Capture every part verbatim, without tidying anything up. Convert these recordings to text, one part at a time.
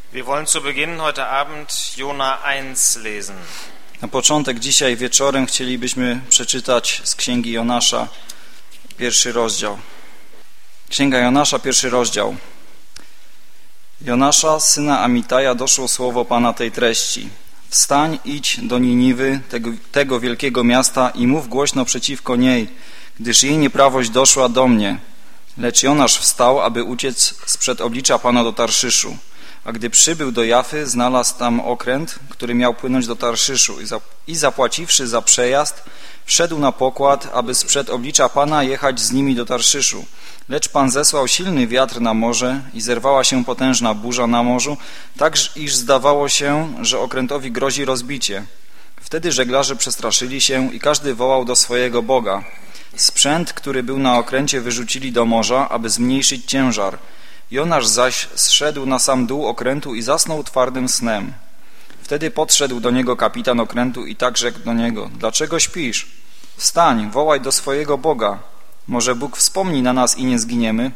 Wir wollen zu Beginn heute Abend Jona eins lesen. Na początek dzisiaj wieczorem chcielibyśmy przeczytać z Księgi Jonasza pierwszy rozdział. Księga Jonasza, pierwszy rozdział. Jonasza, syna Amitaja, doszło słowo Pana tej treści. Wstań, idź do Niniwy, tego, tego wielkiego miasta i mów głośno przeciwko niej, gdyż jej nieprawość doszła do mnie. Lecz Jonasz wstał, aby uciec sprzed oblicza Pana do Tarszyszu. A gdy przybył do Jafy, znalazł tam okręt, który miał płynąć do Tarszyszu i zapłaciwszy za przejazd, wszedł na pokład, aby sprzed oblicza Pana jechać z nimi do Tarszyszu. Lecz Pan zesłał silny wiatr na morze i zerwała się potężna burza na morzu, tak iż zdawało się, że okrętowi grozi rozbicie. Wtedy żeglarze przestraszyli się i każdy wołał do swojego Boga. Sprzęt, który był na okręcie, wyrzucili do morza, aby zmniejszyć ciężar. Jonasz zaś zszedł na sam dół okrętu i zasnął twardym snem. Wtedy podszedł do niego kapitan okrętu i tak rzekł do niego: dlaczego śpisz? Wstań, wołaj do swojego Boga. Może Bóg wspomni na nas i nie zginiemy?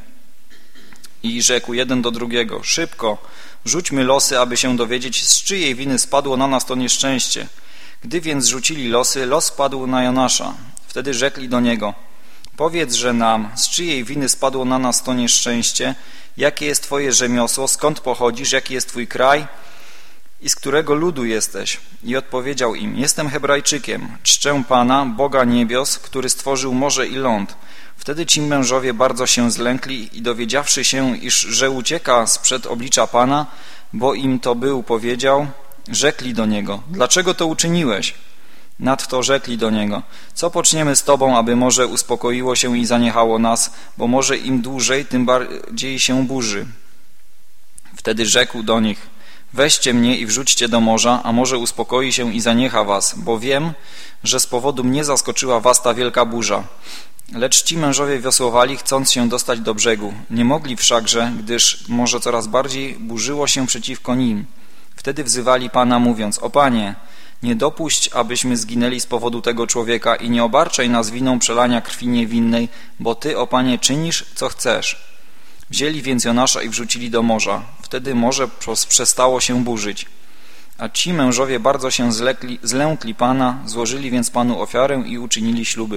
I rzekł jeden do drugiego: szybko, rzućmy losy, aby się dowiedzieć, z czyjej winy spadło na nas to nieszczęście. Gdy więc rzucili losy, los padł na Jonasza. Wtedy rzekli do niego: powiedz, że nam, z czyjej winy spadło na nas to nieszczęście, jakie jest Twoje rzemiosło, skąd pochodzisz, jaki jest Twój kraj i z którego ludu jesteś? I odpowiedział im: jestem Hebrajczykiem, czczę Pana, Boga niebios, który stworzył morze i ląd. Wtedy ci mężowie bardzo się zlękli i dowiedziawszy się, iż że ucieka sprzed oblicza Pana, bo im to był powiedział, rzekli do niego: dlaczego to uczyniłeś? Nadto rzekli do niego: co poczniemy z Tobą, aby morze uspokoiło się i zaniechało nas, bo morze im dłużej, tym bardziej się burzy. Wtedy rzekł do nich: weźcie mnie i wrzućcie do morza, a morze uspokoi się i zaniecha was, bo wiem, że z powodu mnie zaskoczyła was ta wielka burza. Lecz ci mężowie wiosłowali, chcąc się dostać do brzegu. Nie mogli wszakże, gdyż morze coraz bardziej burzyło się przeciwko nim. Wtedy wzywali Pana, mówiąc: o Panie, nie dopuść, abyśmy zginęli z powodu tego człowieka i nie obarczaj nas winą przelania krwi niewinnej, bo Ty, o Panie, czynisz, co chcesz. Wzięli więc Jonasza i wrzucili do morza. Wtedy morze przestało się burzyć. A ci mężowie bardzo się zlekli, zlękli Pana, złożyli więc Panu ofiarę i uczynili śluby.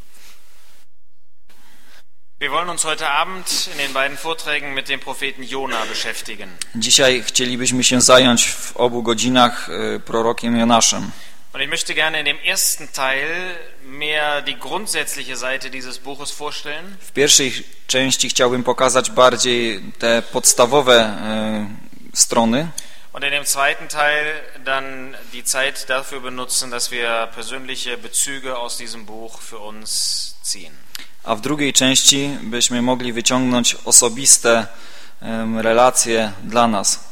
Wir wollen uns heute Abend in den beiden Vorträgen mit dem Propheten Jona beschäftigen. Dzisiaj chcielibyśmy się zająć w obu godzinach prorokiem Jonaszem. Und ich möchte gerne in dem ersten Teil mehr die grundsätzliche Seite dieses Buches vorstellen. W pierwszej części chciałbym pokazać bardziej te podstawowe e, strony. Und in dem zweiten Teil dann die Zeit dafür benutzen, dass wir persönliche Bezüge aus diesem Buch für uns ziehen. A w drugiej części byśmy mogli wyciągnąć osobiste um, relacje dla nas.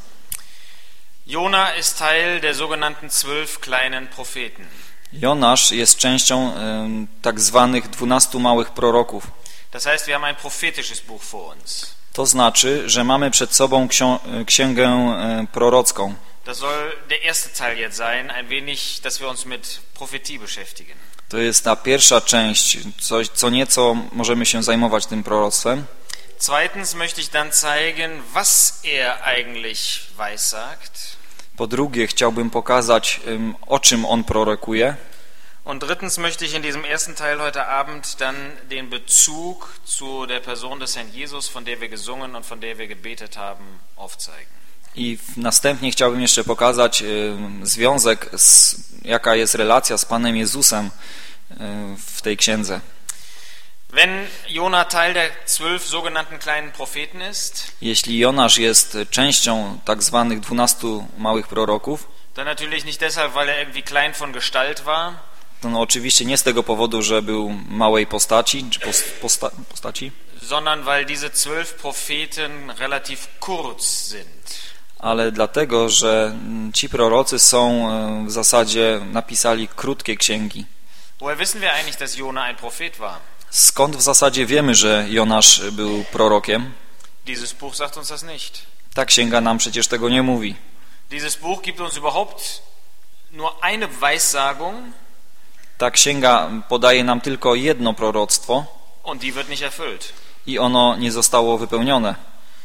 Jona ist Teil der sogenannten zwölf kleinen Propheten. Jonasz jest częścią um, tak zwanych dwunastu małych proroków. Das heißt, wir haben ein prophetisches Buch vor uns. To znaczy, że mamy przed sobą ksią- księgę um, prorocką. Das soll der erste Teil jetzt sein, ein wenig, dass wir uns mit Prophetie beschäftigen. To jest ta pierwsza część, coś, co nieco możemy się zajmować tym proroctwem. Zweitens möchte ich dann zeigen, was er eigentlich weissagt. Po drugie, chciałbym pokazać, um, o czym on prorokuje. Und drittens möchte ich in diesem ersten Teil heute Abend dann den Bezug zu der Person des Herrn Jesus, von der wir gesungen und von der wir gebetet haben, aufzeigen. I następnie chciałbym jeszcze pokazać y, związek, z, jaka jest relacja z Panem Jezusem y, w tej księdze. Wenn Jona Teil der zwölf sogenannten kleinen Propheten ist, jeśli Jonasz jest częścią tak zwanych dwunastu małych proroków, dann natürlich nicht deshalb, weil er irgendwie klein von Gestalt war, to no oczywiście nie z tego powodu, że był małej postaci, czy posta, postaci, sondern weil diese zwölf Propheten relativ kurz sind. Ale dlatego, że ci prorocy są w zasadzie napisali krótkie księgi. Woher wissen wir eigentlich, dass Jona ein Prophet war? Skąd w zasadzie wiemy, że Jonasz był prorokiem? Dieses Buch sagt uns das nicht. Ta księga nam przecież tego nie mówi. Dieses Buch gibt uns überhaupt nur eine Weissagung. Ta księga podaje nam tylko jedno proroctwo. Und die wird nicht erfüllt. I ono nie zostało wypełnione.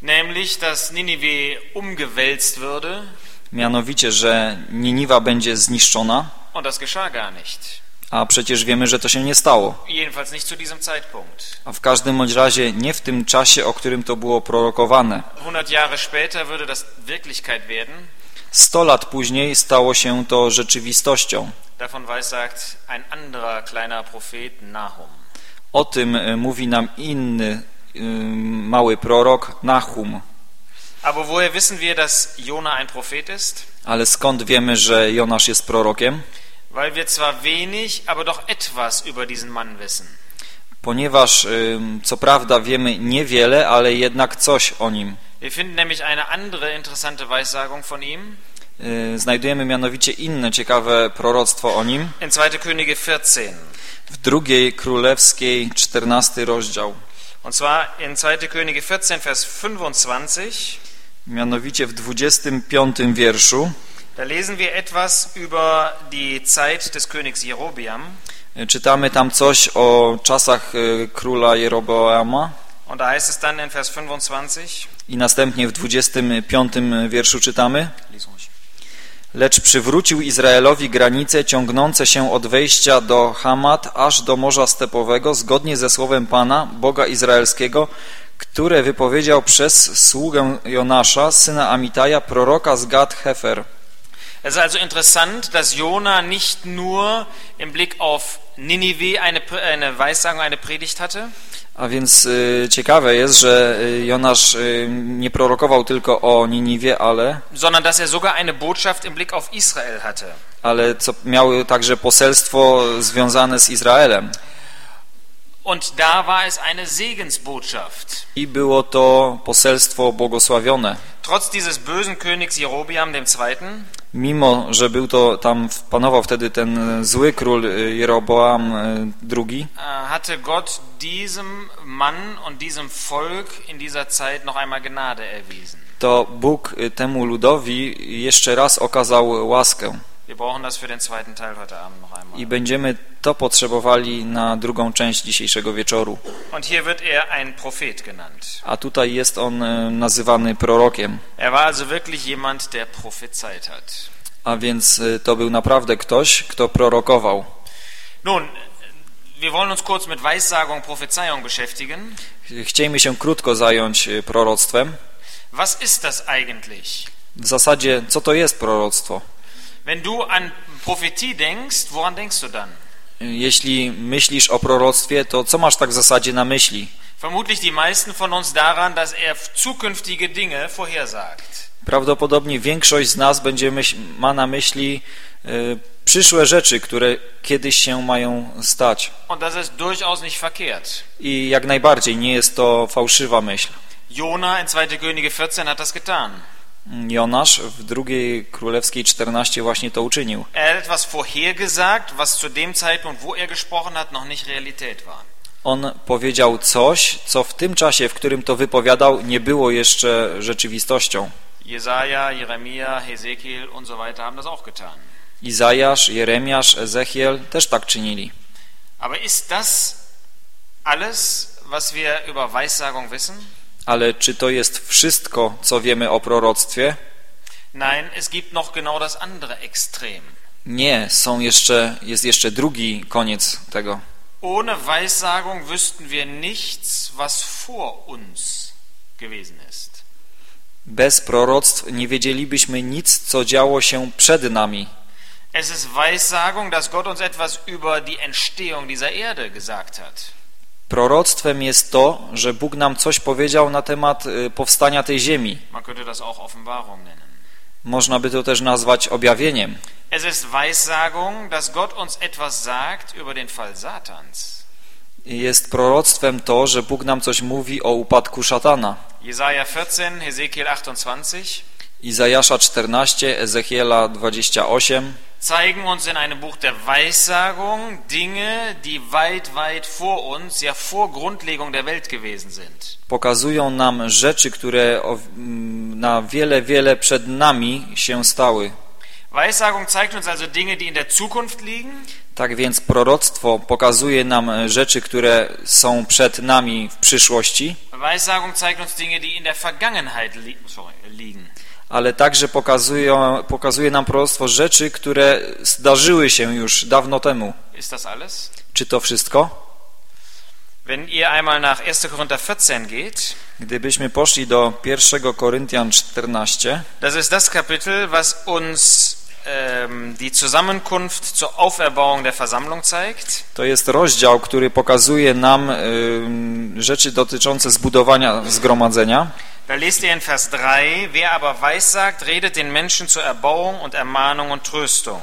nämlich, dass Ninive umgewälzt würde. Mianowicie, że Niniwa będzie zniszczona, Und das geschah gar nicht. a przecież wiemy, że to się nie stało. Jedenfalls nicht zu diesem Zeitpunkt. A w każdym bądź razie nie w tym czasie, o którym to było prorokowane. hundert Jahre später würde das Wirklichkeit werden. Sto lat później stało się to rzeczywistością. Davon weissagt ein anderer kleiner Prophet Nahum. O tym mówi nam inny y, mały prorok Nahum. Aber woher wissen wir, dass Jona ein Prophet ist? Ale skąd wiemy, że Jonasz jest prorokiem? Weil wir zwar wenig, aber doch etwas über diesen Mann wissen. Ponieważ y, co prawda wiemy niewiele, ale jednak coś o nim. Wir finden nämlich eine andere interessante Weissagung von ihm. Y, znajdujemy mianowicie inne ciekawe proroctwo o nim. In zweite Könige vierzehn. W drugiej królewskiej, czternasty rozdział. Und zwar in zweite Könige vierzehn, Vers fünfundzwanzig. Mianowicie w dwudziestym piątym wierszu. Da lesen wir etwas über die Zeit des Königs Jerobeam. Czytamy tam coś o czasach y, króla Jeroboama. Und da heißt es dann in Vers fünfundzwanzig. I następnie w dwudziestym piątym wierszu czytamy: Lecz przywrócił Izraelowi granice ciągnące się od wejścia do Hamat aż do Morza Stepowego, zgodnie ze słowem Pana, Boga Izraelskiego, które wypowiedział przez sługę Jonasza, syna Amitaja, proroka z Gad-Hefer. Es ist also interessant, dass Jona nicht nur im Blick auf Ninive eine, eine Weissagung, eine Predigt hatte, A więc y, ciekawe jest, że Jonasz y, nie prorokował tylko o Niniwie, ale, sondern dass er sogar eine Botschaft im Blick auf Israel hatte. ale co miały także poselstwo związane z Izraelem. Und da war es eine Segensbotschaft. I było to poselstwo błogosławione. Trotz dieses bösen Königs Jerobeam dem Zweiten, Mimo że był to tam, panował wtedy ten zły król Jeroboam drugi, hatte Gott diesem Mann und diesem Volk in dieser Zeit noch einmal Gnade erwiesen. to Bóg temu ludowi jeszcze raz okazał łaskę. Wir brauchen das für den zweiten Teil heute Abend noch einmal. I będziemy to potrzebowali na drugą część dzisiejszego wieczoru. Und hier wird er ein Prophet genannt. A tutaj jest on nazywany prorokiem. Er war also wirklich jemand, der prophezeit hat. A więc to był naprawdę ktoś, kto prorokował. Nun, wir wollen uns kurz mit Weissagung, Prophezeiung beschäftigen. Chcielibyśmy się krótko zająć proroctwem. Was ist das eigentlich? W zasadzie, co to jest proroctwo? Wenn du an Prophetie denkst, woran denkst du dann? Jeśli myślisz o proroctwie, to co masz tak w zasadzie na myśli? Vermutlich die meisten von uns daran, dass er zukünftige Dinge vorhersagt. Prawdopodobnie większość z nas będzie myśl, ma na myśli y, przyszłe rzeczy, które kiedyś się mają stać. Und das ist durchaus nicht verkehrt. I jak najbardziej nie jest to fałszywa myśl. Jona in zweite Könige vierzehn hat das getan. Jonasz w drugiej królewskiej czternaście właśnie to uczynił. Er hat etwas vorhergesagt, was zu dem Zeitpunkt, wo er gesprochen hat, noch nicht Realität war. On powiedział coś, co w tym czasie, w którym to wypowiadał, nie było jeszcze rzeczywistością. Jesaja, Jeremia, Hesekiel und so weiter haben das auch getan. Izajasz, Jeremiasz, Ezechiel też tak czynili. Aber ist das alles, was wir über Weissagung wissen? Ale czy to jest wszystko, co wiemy o proroctwie? Nein, es gibt noch genau das andere Extrem. Nie, są jeszcze, jest jeszcze drugi koniec tego. Ohne Weissagung wüssten wir nichts, was vor uns gewesen ist. Bez proroctw nie wiedzielibyśmy nic, co działo się przed nami. Es ist Weissagung, dass Gott uns etwas über die Entstehung dieser Erde gesagt hat. Proroctwem jest to, że Bóg nam coś powiedział na temat powstania tej ziemi. Man könnte das auch Offenbarung nennen. Można by to też nazwać objawieniem. Es ist Weissagung, dass Gott uns etwas sagt über den Fall Satans. Jest proroctwem to, że Bóg nam coś mówi o upadku szatana. Jesaja vierzehn, Hesekiel achtundzwanzig. Izajasza czternaście, Ezechiela dwadzieścia osiem. Zeigen uns in einem Buch der Weissagung Dinge, die weit, weit vor uns, ja vor Grundlegung der Welt gewesen sind. Pokazują nam rzeczy, które na wiele, wiele przed nami się stały. Weissagung zeigt uns also Dinge, die in der Zukunft liegen. Tak więc proroctwo pokazuje nam rzeczy, które są przed nami w przyszłości, Weissagung zeigt uns Dinge, die in der Vergangenheit li sorry, liegen. ale także pokazuje, pokazuje nam proroctwo rzeczy, które zdarzyły się już dawno temu. Ist das alles? Czy to wszystko? Wenn ihr einmal nach erster Korinther vierzehn geht, Gdybyśmy poszli do pierwszego Koryntian czternaście, das ist das Kapitel, was uns ähm, die Zusammenkunft zur Auferbauung der Versammlung zeigt. to jest rozdział, który pokazuje nam y, rzeczy dotyczące zbudowania zgromadzenia. Da lest ihr in Vers drei, wer aber weissagt, redet den Menschen zur Erbauung und Ermahnung und Tröstung.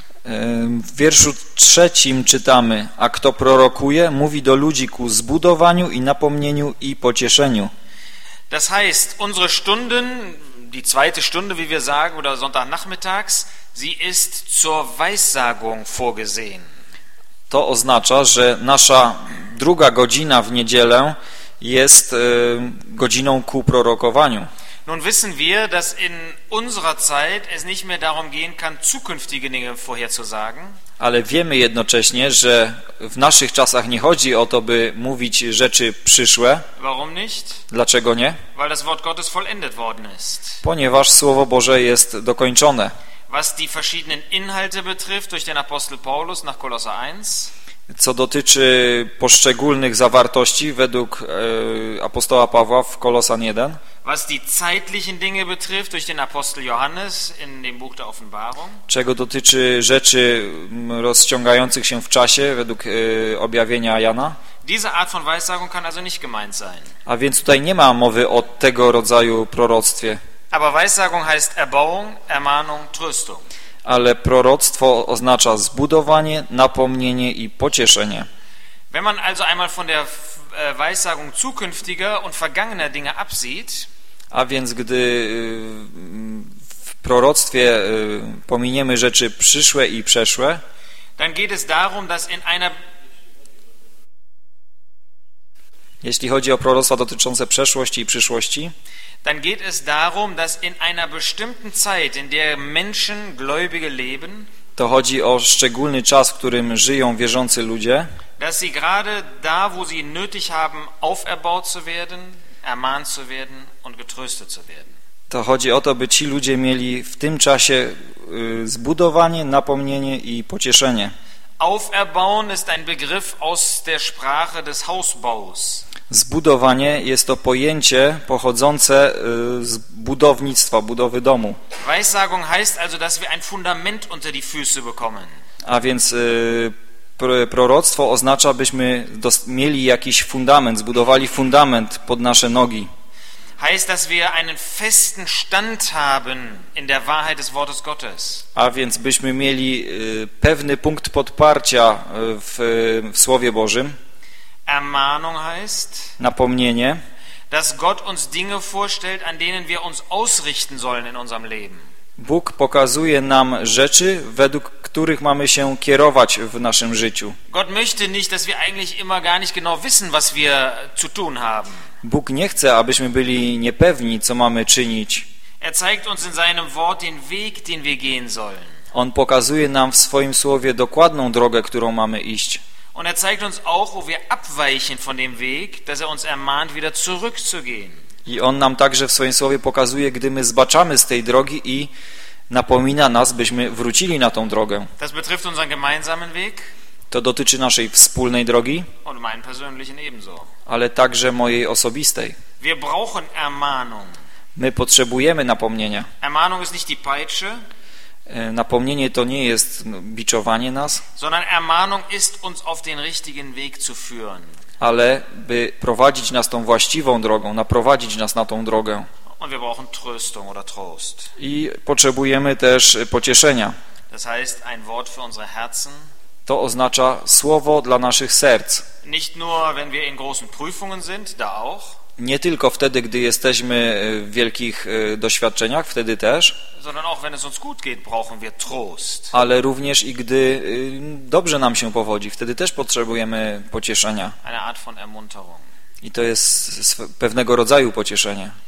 W wierszu trzecim czytamy: a kto prorokuje, mówi do ludzi ku zbudowaniu i napomnieniu i pocieszeniu. Das heißt, unsere Stunden, die zweite Stunde, wie wir sagen, oder Sonntagnachmittags, sie ist zur Weissagung vorgesehen. To oznacza, że nasza druga godzina w niedzielę jest y, godziną ku prorokowaniu. Nun wissen wir, dass in unserer Zeit es nicht mehr darum gehen kann, zukünftige Dinge vorherzusagen. Ale wiemy jednocześnie, że w naszych czasach nie chodzi o to, by mówić rzeczy przyszłe. Warum nicht? Dlaczego nie? Weil das Wort Gottes vollendet worden ist. Ponieważ Słowo Boże jest dokończone. Was die verschiedenen Inhalte betrifft, durch den Apostel Paulus nach Kolosser eins, Co dotyczy poszczególnych zawartości według e, apostoła Pawła w Kolosan jeden, was die zeitlichen Dinge betrifft, durch den Apostel Johannes in dem Buch der Offenbarung, czego dotyczy rzeczy m, rozciągających się w czasie według e, objawienia Jana. diese Art von Weissagung kann also nicht gemeint sein. A więc tutaj nie ma mowy o tego rodzaju proroctwie. Aber Weissagung heißt Erbauung, Ermahnung, Tröstung. Ale proroctwo oznacza zbudowanie, napomnienie i pocieszenie. Wenn man also einmal von der Weissagung zukünftiger und vergangener Dinge absieht, A więc gdy w proroctwie pominiemy rzeczy przyszłe i przeszłe, dann geht es darum, dass in einer jeśli chodzi o proroctwa dotyczące przeszłości i przyszłości, dann geht es darum, dass in einer bestimmten Zeit, in der Menschen, Gläubige leben, to chodzi o szczególny czas, w którym żyją wierzący ludzie, dass sie gerade da, wo sie nötig haben, auferbaut zu werden, ermahnt zu werden und getröstet zu werden. to chodzi o to, by ci ludzie mieli w tym czasie zbudowanie, napomnienie i pocieszenie. Auferbauen ist ein Begriff aus der Sprache des Hausbaus. Zbudowanie jest to pojęcie pochodzące z budownictwa, budowy domu. Weissagung heißt also, dass wir ein Fundament unter die Füße bekommen. A więc y, proroctwo oznacza, byśmy dos- mieli jakiś fundament, zbudowali fundament pod nasze nogi. Heißt, dass wir einen festen Stand haben in der Wahrheit des Wortes Gottes. A więc byśmy mieli y, pewny punkt podparcia w, w Słowie Bożym. Ermahnung heißt, Napomnienie, dass Gott uns Dinge vorstellt, an denen wir uns ausrichten sollen in unserem Leben. Bóg pokazuje nam rzeczy, według których mamy się kierować w naszym życiu. Gott möchte nicht, dass wir eigentlich immer gar nicht genau wissen, was wir zu tun haben. Bóg nie chce, abyśmy byli niepewni, co mamy czynić. Er zeigt uns in seinem Wort den Weg, den wir gehen sollen. On pokazuje nam w swoim słowie dokładną drogę, którą mamy iść. Und er zeigt uns auch, wo wir abweichen von dem Weg, dass er uns ermahnt, wieder zurückzugehen. I on nam także w swoim słowie pokazuje, gdy my zbaczamy z tej drogi i napomina nas, byśmy wrócili na tą drogę. Das betrifft unseren gemeinsamen Weg To dotyczy naszej wspólnej drogi, und meinen persönlichen ebenso. ale także mojej osobistej. Wir brauchen Ermahnung. My potrzebujemy napomnienia. Ermahnung ist nicht die Peitsche, Napomnienie to nie jest biczowanie nas, sondern Ermahnung ist, uns auf den richtigen Weg zu führen. ale by prowadzić nas tą właściwą drogą, naprowadzić nas na tą drogę. Und wir brauchen Tröstung oder Trost. I potrzebujemy też pocieszenia. Das heißt, ein Wort für unsere Herzen. To oznacza słowo dla naszych serc. Nicht nur, wenn wir in großen Prüfungen sind, da auch, Nie tylko wtedy, gdy jesteśmy w wielkich doświadczeniach, wtedy też, sondern auch, wenn es uns gut geht, brauchen wir Trost. ale również i gdy dobrze nam się powodzi, wtedy też potrzebujemy pocieszenia. Eine Art von Ermunterung. I to jest pewnego rodzaju pocieszenie.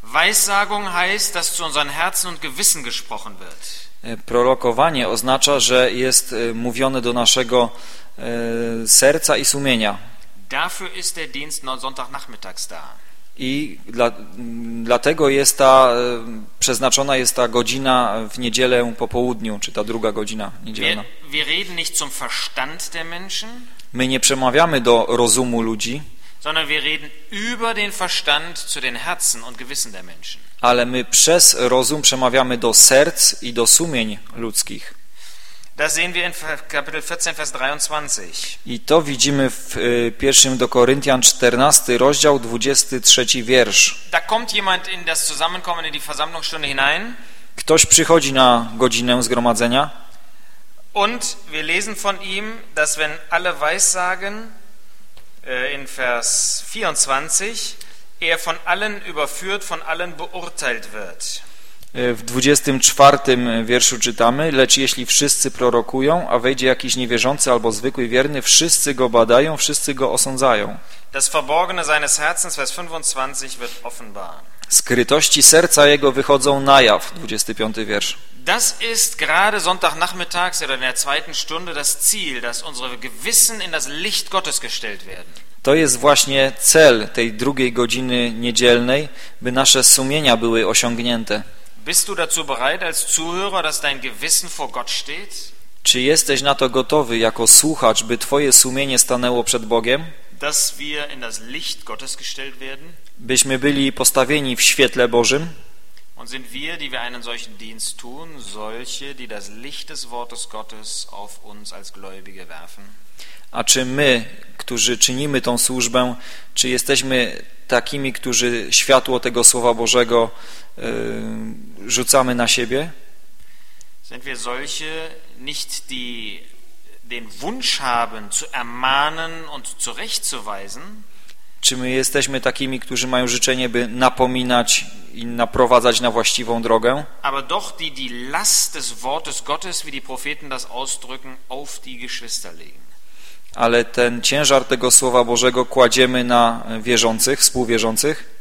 Weissagung heißt, dass zu unseren Herzen und Gewissen gesprochen wird. Prorokowanie oznacza, że jest mówione do naszego e, serca i sumienia. Dafür ist der Dienst Sonntagnachmittags da. I dla, dlatego jest ta, przeznaczona jest ta godzina w niedzielę po południu, czy ta druga godzina niedzielna. Wir, wir reden nicht zum Verstand der Menschen, My nie przemawiamy do rozumu ludzi, sondern wir reden über den Verstand zu den Herzen und Gewissen der Menschen. ale my przez rozum przemawiamy do serc i do sumień ludzkich. Das sehen wir in Kapitel vierzehn, Vers dreiundzwanzig. I to widzimy w y, pierwszym do Koryntian czternasty rozdział, dwudziesty trzeci wiersz. Da kommt jemand in das Zusammenkommen, in die Versammlungsstunde hinein. Ktoś przychodzi na godzinę zgromadzenia Und wir lesen von ihm, dass wenn alle weissagen, äh, in Vers vierundzwanzig, er von allen überführt, von allen beurteilt wird. w dwudziestym czwartym wierszu czytamy: lecz jeśli wszyscy prorokują, a wejdzie jakiś niewierzący albo zwykły wierny, wszyscy go badają, wszyscy go osądzają. Das Verborgene seines Herzens, Vers fünfundzwanzig, wird offenbar. Skrytości serca jego wychodzą na jaw, dwudziesty piąty wiersz. Das ist gerade Sonntagnachmittags oder in der zweiten Stunde das Ziel, dass unsere Gewissen in das Licht Gottes gestellt werden. To jest właśnie cel tej drugiej godziny niedzielnej, by nasze sumienia były osiągnięte. Bist du dazu bereit als Zuhörer, dass dein Gewissen vor Gott steht? Czy jesteś na to gotowy jako słuchacz, by twoje sumienie stanęło przed Bogiem? Dass wir in das Licht Gottes gestellt werden? Byśmy byli postawieni w świetle Bożym? Und sind wir, die wir einen solchen Dienst tun, solche, die das Licht des Wortes Gottes auf uns als Gläubige werfen? A czy my, którzy czynimy tą służbę, czy jesteśmy takimi, którzy światło tego Słowa Bożego yy, rzucamy na siebie? Sind wir solche, nicht die den Wunsch haben, zu ermahnen und zurechtzuweisen? Czy my jesteśmy takimi, którzy mają życzenie, by napominać i naprowadzać na właściwą drogę? Aber doch die die Last des Wortes Gottes, wie die Propheten das ausdrücken, auf die Geschwister legen. Ale ten ciężar tego Słowa Bożego kładziemy na wierzących, współwierzących?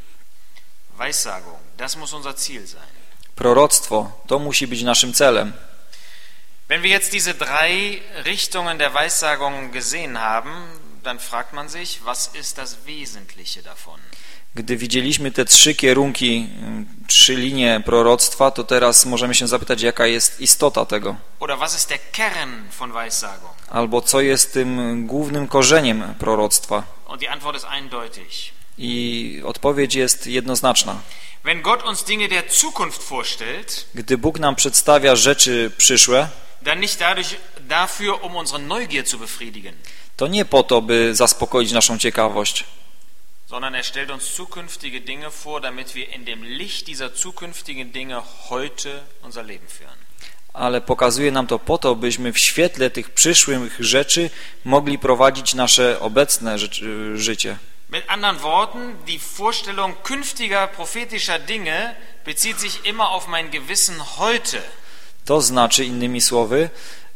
Weissagung, das muss unser Ziel sein. Proroctwo, to musi być naszym celem. Wenn wir jetzt diese drei Richtungen der Weissagung gesehen haben, dann fragt man sich, was ist das Wesentliche davon? Gdy widzieliśmy te trzy kierunki, trzy linie proroctwa, to teraz możemy się zapytać, jaka jest istota tego. Oder was ist der Kern von Weissagung? Albo co jest tym głównym korzeniem proroctwa. Und die Antwort ist eindeutig. I odpowiedź jest jednoznaczna. Wenn Gott uns Dinge der Zukunft vorstellt, Gdy Bóg nam przedstawia rzeczy przyszłe, dann nicht dadurch, dafür, um unsere Neugier zu befriedigen, to nie po to, by zaspokoić naszą ciekawość, sondern er stellt uns zukünftige Dinge vor, damit wir in dem Licht dieser zukünftigen Dinge heute unser Leben führen. ale pokazuje nam to po to, byśmy w świetle tych przyszłych rzeczy mogli prowadzić nasze obecne rzeczy, życie. Mit anderen Worten, die Vorstellung künftiger prophetischer Dinge bezieht sich immer auf mein Gewissen heute. To znaczy, innymi słowy,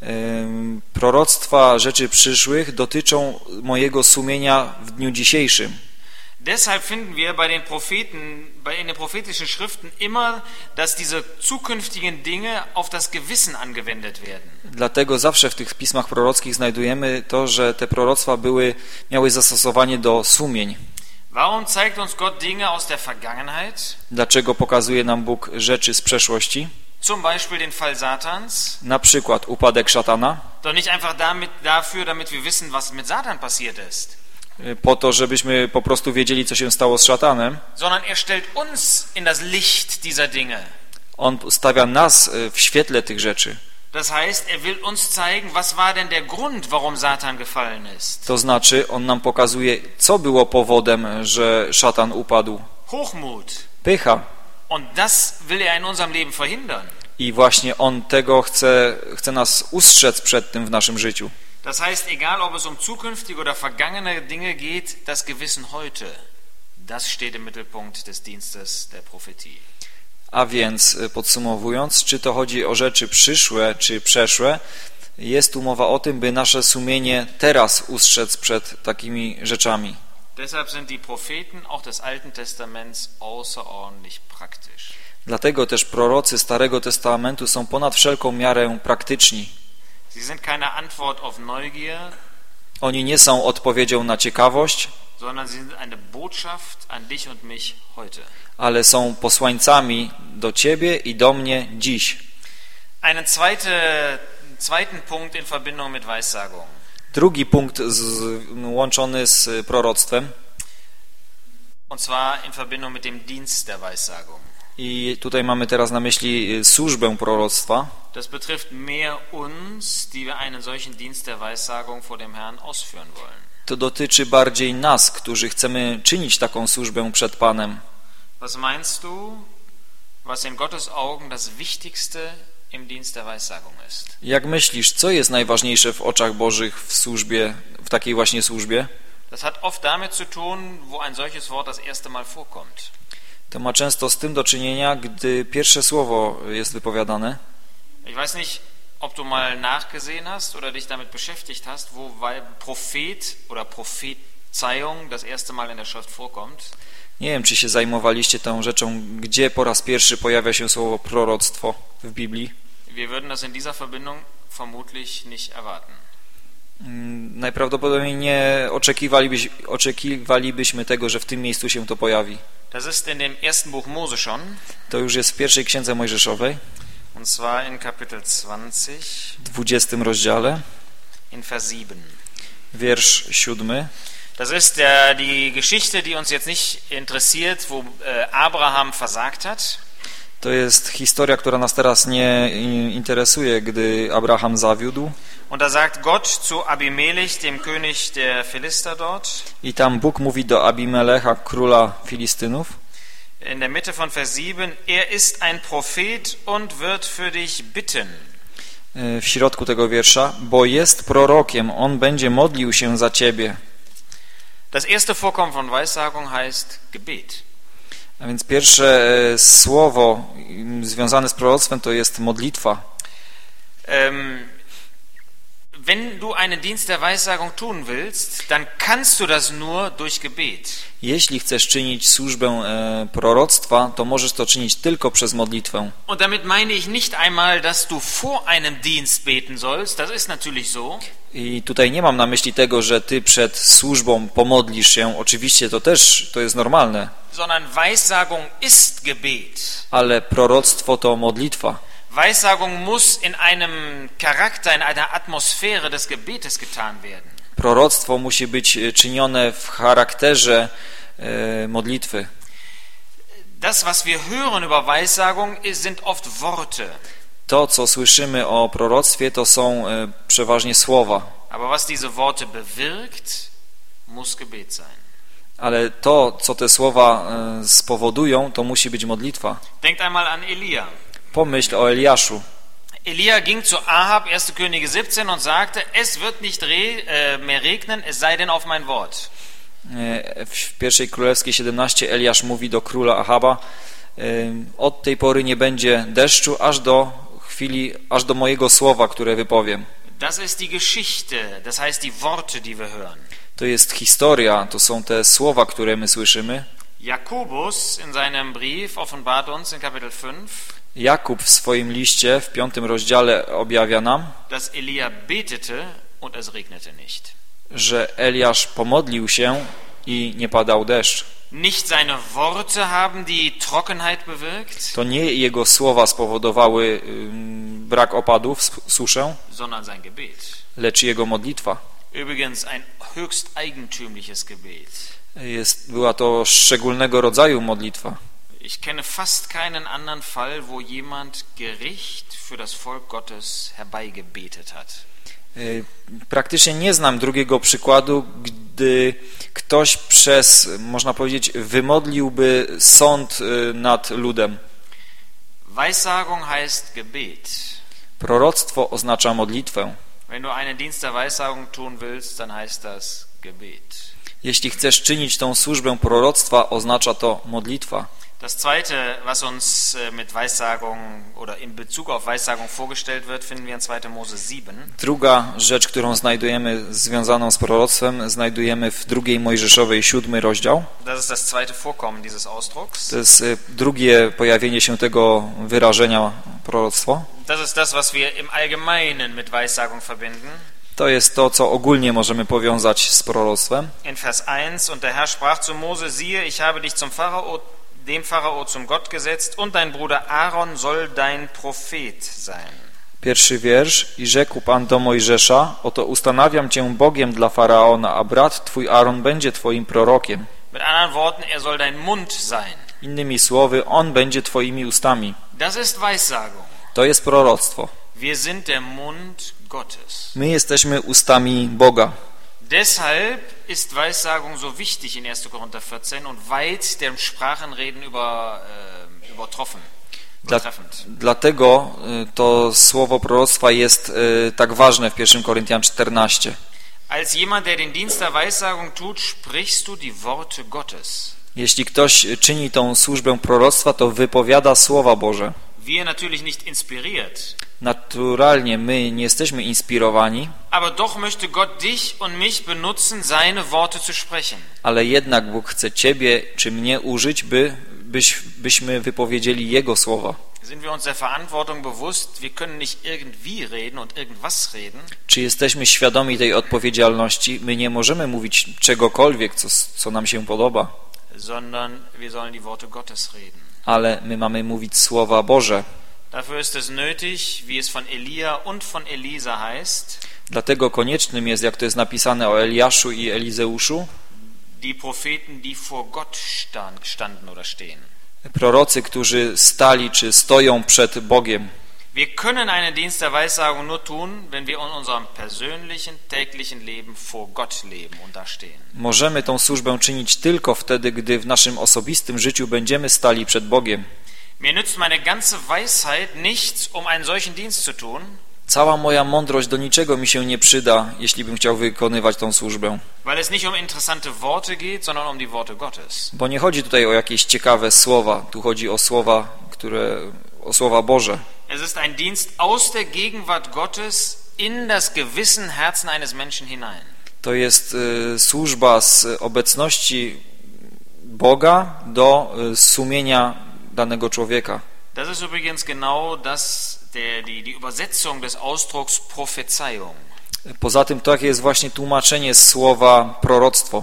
ym, proroctwa rzeczy przyszłych dotyczą mojego sumienia w dniu dzisiejszym. Deshalb finden wir bei den Propheten, bei in den prophetischen Schriften immer, dass diese zukünftigen Dinge auf das Gewissen angewendet werden. Dlatego zawsze w tych pismach prorockich znajdujemy to, że te proroctwa były, miały zastosowanie do sumień. Warum zeigt uns Gott Dinge aus der Vergangenheit? Dlaczego pokazuje nam Bóg rzeczy z przeszłości? Zum Beispiel den Fall Satans. Na przykład upadek szatana. Doch nicht einfach damit, dafür, damit wir wissen, was mit Satan passiert ist. Po to, żebyśmy po prostu wiedzieli, co się stało z szatanem. Sondern er stellt uns in das Licht dieser Dinge. On stawia nas w świetle tych rzeczy. Das heißt, er will uns zeigen, was war denn der Grund, warum Satan gefallen ist. To znaczy, on nam pokazuje, co było powodem, że szatan upadł. Hochmut. Pycha. Und das will er in unserem Leben verhindern. I właśnie on tego chce, chce nas ustrzec przed tym w naszym życiu. Das heißt, egal ob es um zukünftige oder vergangene Dinge geht, das Gewissen heute, das steht im Mittelpunkt des Dienstes der Prophetie. A więc, podsumowując, czy to chodzi o rzeczy przyszłe, czy przeszłe, jest tu mowa o tym, by nasze sumienie teraz ustrzec przed takimi rzeczami. Deshalb sind die Propheten auch des Alten Testaments außerordentlich praktisch. Dlatego też prorocy Starego Testamentu są ponad wszelką miarę praktyczni. Sie sind keine Antwort auf Neugier, Oni nie są odpowiedzią na ciekawość, sondern sie sind eine Botschaft an dich und mich heute. ale są posłańcami do ciebie i do mnie dziś. Einen zweite, zweiten Punkt in Verbindung mit Weissagung. Drugi punkt z, łączony z proroctwem. Und zwar in Verbindung mit dem Dienst der Weissagung. I tutaj mamy teraz na myśli służbę proroctwa. Das betrifft mehr uns, die wir einen solchen Dienst der Weissagung vor dem Herrn ausführen wollen. To dotyczy bardziej nas, którzy chcemy czynić taką służbę przed Panem. Was meinst du, was in Gottes Augen das Wichtigste im Dienst der Weissagung ist? Jak myślisz, co jest najważniejsze w oczach Bożych w służbie, w takiej właśnie służbie? Das hat oft damit zu tun, wo ein solches Wort das erste Mal vorkommt. To ma często z tym do czynienia, gdy pierwsze słowo jest wypowiadane. Ich weiß nicht, ob du mal nachgesehen hast oder dich damit beschäftigt hast, wo Prophet oder Prophezeiung das erste Mal in der Schrift vorkommt. Nie wiem, czy się zajmowaliście tą rzeczą, gdzie po raz pierwszy pojawia się słowo proroctwo w Biblii. Wir würden das in dieser Verbindung vermutlich nicht erwarten. Najprawdopodobniej nie oczekiwalibyś, oczekiwalibyśmy tego, że w tym miejscu się to pojawi. Das ist in dem ersten Buch Mose schon. To już jest w pierwszej księdze Mojżeszowej. Und zwar in Kapitel zwanzig. dwudziestym rozdziale. In Vers sieben. Wiersz siódmy. Das ist der, die Geschichte, die uns jetzt nicht interessiert, wo äh, Abraham versagt hat. To jest historia, która nas teraz nie interesuje, gdy Abraham zawiódł. Und da sagt Gott zu Abimelech, dem König der Philister dort. I tam Bóg mówi do Abimelecha, króla Filistynów. In der Mitte von Vers sieben, er ist ein Prophet und wird für dich bitten. W środku tego wiersza, bo jest prorokiem, on będzie modlił się za ciebie. Das erste Vorkommen von Weissagung heißt Gebet. A więc pierwsze słowo związane z proroctwem to jest modlitwa. Um, wenn du einen Dienst der Weissagung tun willst, dann kannst du das nur durch Gebet. Jeśli chcesz czynić służbę e, proroctwa, to możesz to czynić tylko przez modlitwę. Und damit meine ich nicht einmal, dass du vor einem Dienst beten sollst, das ist natürlich so. I tutaj nie mam na myśli tego, że ty przed służbą pomodlisz się, oczywiście to też, to jest normalne. Sondern Weissagung ist Gebet. Ale proroctwo to modlitwa. Weissagung muss in einem Charakter, in einer Atmosphäre des Gebetes getan werden. Proroctwo musi być czynione w charakterze e, modlitwy. Das, was wir hören über Weissagung, sind oft Worte. To, co słyszymy o proroctwie, to są e, przeważnie słowa. Aber was diese Worte bewirkt, muss Gebet sein. Ale to, co te słowa e, spowodują, to musi być modlitwa. Denkt einmal an Elia. Pomyśl o Eliaszu. Elia ging zu Ahab, erste Könige siebzehn, und sagte, es wird nicht re, äh, mehr regnen, es sei denn auf mein Wort. W pierwszej Królewskiej siedemnaście Eliasz mówi do króla Ahaba, od tej pory nie będzie deszczu, aż do chwili, aż do mojego słowa, które wypowiem. Das ist die Geschichte, das heißt die Worte, die wir hören. To jest historia, to są te słowa, które my słyszymy. Jakobus in seinem Brief offenbart uns in Kapitel fünf, Jakub w swoim liście w piątym rozdziale objawia nam, dass Elia betete und es regnete nicht. że Eliasz pomodlił się i nie padał deszcz. Nicht seine Worte haben die Trockenheit bewirkt, To nie jego słowa spowodowały um, brak opadów, suszę, sondern sein Gebet. lecz jego modlitwa. Übrigens ein höchst eigentümliches Gebet. Jest, była to szczególnego rodzaju modlitwa. Ich kenne fast keinen anderen Fall, wo jemand Gericht für das Volk Gottes herbeigebetet hat. Praktycznie nie znam drugiego przykładu, gdy ktoś przez, można powiedzieć, wymodliłby sąd nad ludem. Weissagung heißt Gebet. Proroctwo oznacza modlitwę. Wenn du einen Dienst der Weissagung tun willst, dann heißt das Gebet. Jeśli chcesz czynić tą służbę proroctwa, oznacza to modlitwa. Das zweite, was uns mit Weissagung oder in Bezug auf Weissagung vorgestellt wird, finden wir in zweiter Mose sieben. Druga rzecz, którą znajdujemy związaną z proroctwem, znajdujemy w drugiej Mojżeszowej, siódmy rozdział. Das ist das zweite Vorkommen dieses Ausdrucks. To jest drugie pojawienie się tego wyrażenia proroctwo. Das ist das, was wir im Allgemeinen mit Weissagung verbinden. To jest to, co ogólnie możemy powiązać z proroctwem. In Vers eins, und der Herr sprach zu Mose, siehe, ich habe dich zum Pharao, dem Pharao zum Gott gesetzt, und dein Bruder Aaron soll dein Prophet sein. Pierwszy wiersz. I rzekł Pan do Mojżesza, oto ustanawiam cię Bogiem dla Faraona, a brat twój Aaron będzie twoim prorokiem. Mit anderen Worten, er soll dein Mund sein. Innymi słowy, on będzie twoimi ustami. Das ist Weissagung. To jest proroctwo. Wir sind der Mund Gottes. My jesteśmy ustami Boga. Deshalb ist Weissagung so wichtig in erster Korinther vierzehn und weit dem Sprachenreden über, äh, übertroffen. Dla, dlatego to słowo proroctwa jest y, tak ważne w pierwszym Koryntian czternaście. Als jemand, der den Dienst der Weissagung tut, sprichst du die Worte Gottes. Jeśli ktoś czyni tą służbę proroctwa, to wypowiada słowa Boże. Wir natürlich nicht inspiriert. Naturalnie my nie jesteśmy inspirowani, aber doch möchte Gott dich und mich benutzen, seine Worte zu sprechen. Ale jednak Bóg chce ciebie czy mnie użyć, by byś, byśmy wypowiedzieli Jego słowa. Sind wir uns der Verantwortung bewusst, wir können nicht irgendwie reden und irgendwas reden? Czy jesteśmy świadomi tej odpowiedzialności? My nie możemy mówić czegokolwiek, co, co nam się podoba, sondern wir sollen die Worte Gottes reden. Ale my mamy mówić słowa Boże. Dafür ist es nötig, wie es von Elia und von Elisa heißt. Dlatego koniecznym jest, jak to jest napisane o Eliaszu i Elizeuszu, die Propheten, die vor Gott stand, standen oder stehen. Prorocy, którzy stali czy stoją przed Bogiem. Wir können einen Dienst der Weissagung nur tun, wenn wir in unserem persönlichen, täglichen Leben vor Gott leben und da stehen. Możemy tą służbę czynić tylko wtedy, gdy w naszym osobistym życiu będziemy stali przed Bogiem. Mir nützt meine ganze Weisheit nichts, um einen solchen Dienst zu tun. Cała moja mądrość do niczego mi się nie przyda, jeśli bym chciał wykonywać tą służbę. Weil es nicht um interessante Worte geht, sondern um die Worte Gottes. Bo nie chodzi tutaj o jakieś ciekawe słowa, tu chodzi o słowa, które, o słowa Boże. Es ist ein Dienst aus der Gegenwart Gottes in das Gewissen Herzen eines Menschen hinein. To jest y, służba z obecności Boga do y, sumienia danego człowieka. Das ist übrigens genau das, der, die, die Übersetzung des Ausdrucks Prophezeiung. Poza tym to jest właśnie tłumaczenie słowa proroctwo.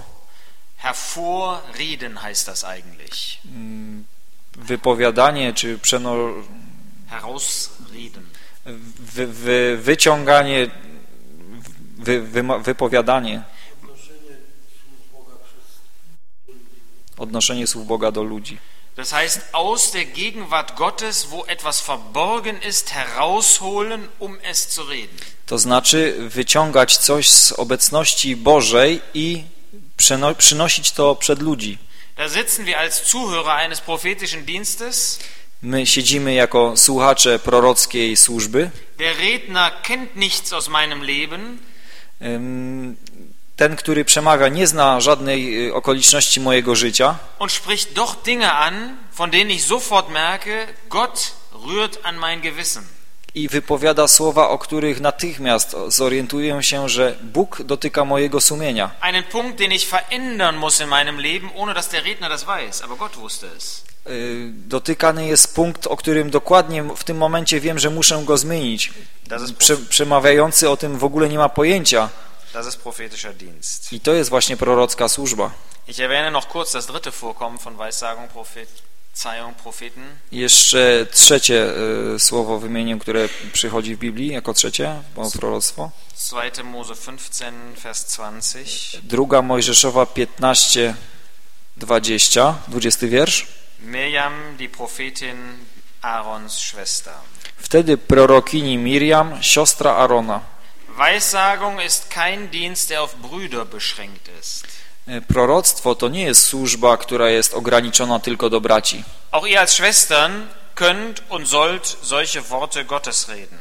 Hervorreden heißt das eigentlich. Wypowiadanie czy przeno... Herausreden. Wy, wy, wyciąganie, wy, wy, wypowiadanie. Odnoszenie słów Boga do ludzi. Das heißt, aus der Gegenwart Gottes, wo etwas verborgen ist, herausholen, um es zu reden. To znaczy wyciągać coś z obecności Bożej i przeno- przynosić to przed ludzi. Da sitzen wir als Zuhörer eines prophetischen Dienstes. My siedzimy jako słuchacze prorockiej służby. Der Redner kennt nichts aus meinem Leben. Ten, który przemawia, nie zna żadnej okoliczności mojego życia. Und spricht doch Dinge an, von denen ich sofort merke, Gott rührt an mein Gewissen. I wypowiada słowa, o których natychmiast zorientuję się, że Bóg dotyka mojego sumienia. Einen Punkt, den ich verändern muss in meinem Leben, ohne dass der Redner das weiß, aber Gott wusste es. Dotykany jest punkt, o którym dokładnie w tym momencie wiem, że muszę go zmienić. Prze- przemawiający o tym w ogóle nie ma pojęcia. Das ist prophetischer Dienst. I to jest właśnie prorocka służba. Ich erwähne noch kurz das dritte Vorkommen von Weissagung, Prophezeiung, Propheten. Jeszcze trzecie y, słowo wymienię, które przychodzi w Biblii jako trzecie, bo proroctwo. zweite Mose fünfzehn, Vers zwanzig. Druga Mojżeszowa piętnaście, dwadzieścia, dwudziesty wiersz. Mirjam, die Prophetin, Aarons Schwester. Wtedy prorokini Mirjam, siostra Arona. Weissagung ist kein Dienst, der auf Brüder beschränkt ist. Proroctwo to nie jest służba, która jest ograniczona tylko do braci. Auch ihr als Schwestern könnt und sollt solche Worte Gottes reden.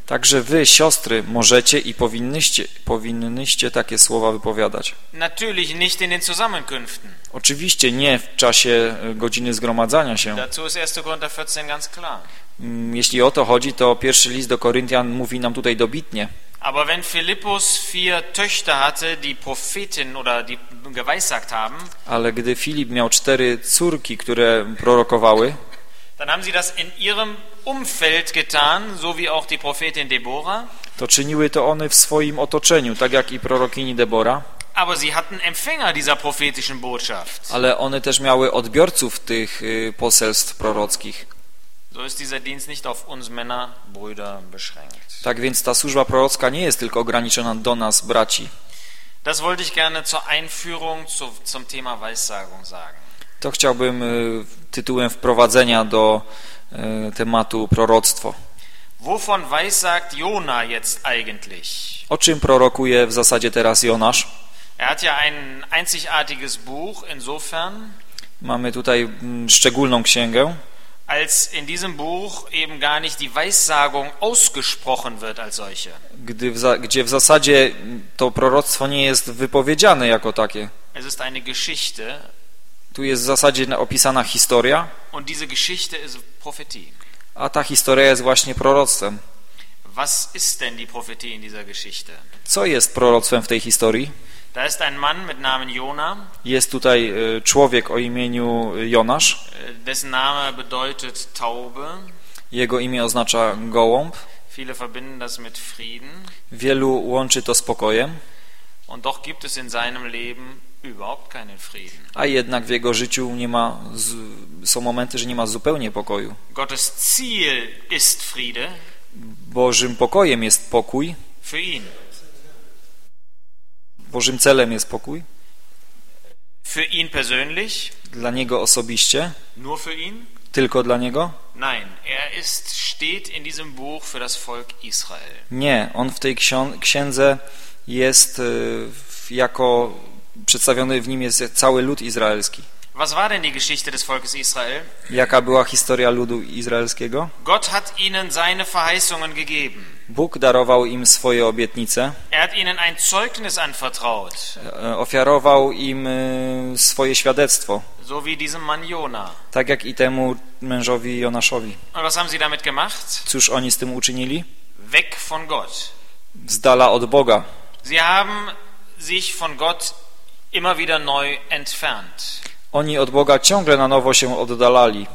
Także wy, siostry, możecie i powinnyście, powinnyście takie słowa wypowiadać. Natürlich nicht in den Zusammenkünften. Oczywiście nie w czasie godziny zgromadzania się. Dazu ist erster Korinther vierzehn ganz klar. Jeśli o to chodzi, to pierwszy list do Koryntian mówi nam tutaj dobitnie. Aber wenn Philippus vier Töchter hatte, die Prophetin oder die geweissagt haben, Ale gdy Filip miał cztery córki, które prorokowały, dann haben sie das in ihrem Umfeld getan, so wie auch die Prophetin Deborah. to czyniły to one w swoim otoczeniu, tak jak i prorokini Debora, Aber sie hatten Empfänger dieser prophetischen Botschaft. ale one też miały odbiorców tych y, poselstw prorockich. So ist dieser Dienst nicht auf uns Männer, Brüder beschränkt. Tak więc ta służba prorocka nie jest tylko ograniczona do nas, braci. Das wollte ich gerne zur Einführung zu, zum Thema Weissagung sagen. To chciałbym y, tytułem wprowadzenia do y, tematu proroctwo. Wovon weissagt Jona jetzt eigentlich? O czym prorokuje w zasadzie teraz Jonasz? Er hat ja ein einzigartiges Buch insofern, Mamy tutaj mm, szczególną księgę, als in diesem Buch eben gar nicht die Weissagung ausgesprochen wird als solche. gdy w za, gdzie w zasadzie to proroctwo nie jest wypowiedziane jako takie. Es ist eine Geschichte Tu jest w zasadzie opisana historia, und diese Geschichte ist Prophetie. a ta historia jest właśnie proroctwem. Was ist denn die Prophetie in dieser Geschichte? Co jest proroctwem w tej historii? Da ist ein Mann mit Namen Jona, Jest tutaj y, człowiek o imieniu Jonasz. dessen Name bedeutet Taube. Jego imię oznacza gołąb. Viele verbinden das mit Frieden. Wielu łączy to z pokojem, Und doch gibt es in seinem Leben überhaupt keinen Frieden. a jednak w jego życiu nie ma, z, są momenty, że nie ma zupełnie pokoju. Gottes Ziel ist Friede Bożym pokojem jest pokój, für ihn. Bożym celem jest pokój, Für ihn persönlich? dla niego osobiście, Nur für ihn? tylko dla niego? Nein, er ist, steht in diesem Buch für das Volk Israel. Nie, on w tej ksią- księdze jest y, jako przedstawiony w nim jest cały lud izraelski. Was war denn die Geschichte des Volkes Israel? Jaka była historia ludu izraelskiego? Gott hat ihnen seine Verheißungen gegeben. Bóg darował im swoje obietnice, Er hat ihnen ein Zeugnis anvertraut, e, ofiarował im y, swoje świadectwo, so wie diesem Mann Jona. tak jak i temu mężowi Jonaszowi. Und was haben sie damit gemacht? Cóż oni z tym uczynili? Weg von Gott. Z dala od Boga. Sie haben sich von Gott immer wieder neu entfernt. Oni od Boga ciągle na nowo się oddalali.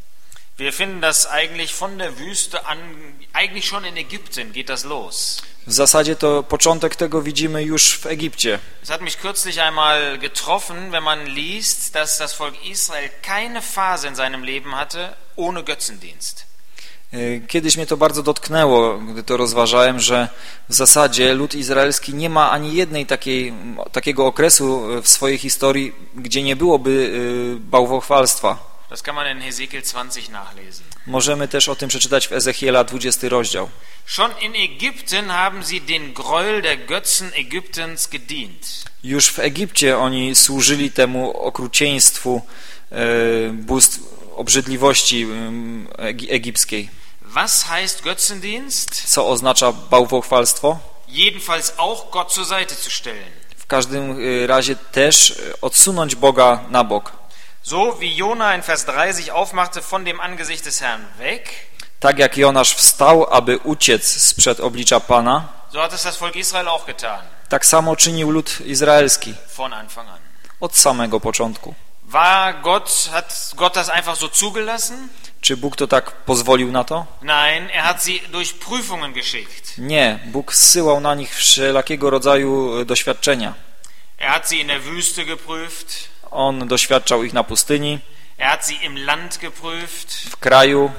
Wir finden das eigentlich von der Wüste an, eigentlich schon in Ägypten geht das los. W zasadzie to początek tego widzimy już w Egipcie. Es hat mich kürzlich einmal getroffen, wenn man liest, dass das Volk Israel keine Phase in seinem Leben hatte ohne Götzendienst. Kiedyś mnie to bardzo dotknęło, gdy to rozważałem, że w zasadzie lud izraelski nie ma ani jednej takiej, takiego okresu w swojej historii, gdzie nie byłoby bałwochwalstwa. Das kann man in Hesekiel zwanzig nachlesen. Możemy też o tym przeczytać w Ezechiela dwudziestym rozdział. Schon in Ägypten haben sie den Gräuel der Götzen Ägyptens gedient. Już w Egipcie oni służyli temu okrucieństwu e, bóstw, obrzydliwości e, egipskiej. Was heißt Götzendienst? Co oznacza bałwochwalstwo? Jedenfalls auch Gott zur Seite zu stellen. W każdym razie też odsunąć Boga na bok. So wie Jona in Vers drei sich aufmachte von dem Angesicht des Herrn weg, tak jak Jonasz wstał, aby uciec sprzed oblicza Pana, so hat es das Volk Israel auch getan, tak samo czynił lud izraelski von Anfang an. od samego początku. War Gott, hat Gott das einfach so zugelassen? Czy Bóg to tak pozwolił na to? Nein, er hat sie durch Prüfungen geschickt. Nie, Bóg zsyłał na nich wszelakiego rodzaju doświadczenia. Er hat sie in der Wüste geprüft. On doświadczał ich na pustyni, Er hat sie im Land geprüft. w kraju.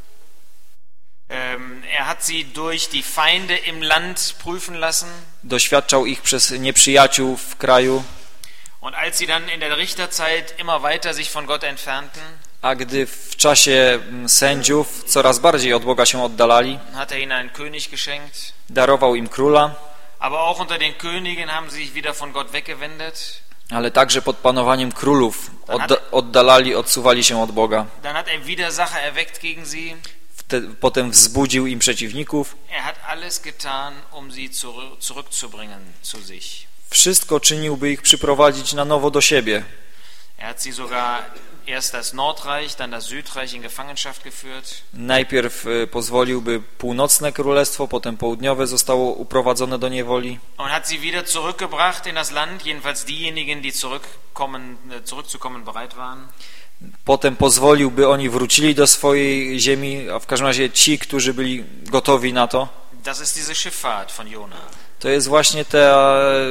Er hat sie durch die Feinde im Land prüfen lassen. Doświadczał ich przez nieprzyjaciół w kraju. Und als sie dann in der Richterzeit immer weiter sich von Gott entfernten, a gdy w czasie sędziów coraz bardziej od Boga się oddalali, hat er ihnen einen König geschenkt. darował im króla, Aber auch unter den Königen haben sie sich wieder von Gott weggewendet. ale także pod panowaniem królów odda- oddalali, odsuwali się od Boga. Dann hat er Widersacher erweckt gegen sie. Wtedy, potem wzbudził im przeciwników. Er hat alles getan, um sie zurück, zurückzubringen zu sich. Wszystko czynił, by ich przyprowadzić na nowo do siebie. Er hat sie sogar erst das Nordreich, dann das Südreich in Gefangenschaft geführt. Najpierw pozwolił, by północne królestwo, potem południowe zostało uprowadzone do niewoli. Und hat sie wieder zurückgebracht in das Land, jedenfalls diejenigen, die zurückkommen, zurückzukommen bereit waren. Potem pozwolił, by oni wrócili do swojej ziemi, a w każdym razie ci, którzy byli gotowi na to. Das ist diese Schifffahrt von Jona. To jest właśnie ta,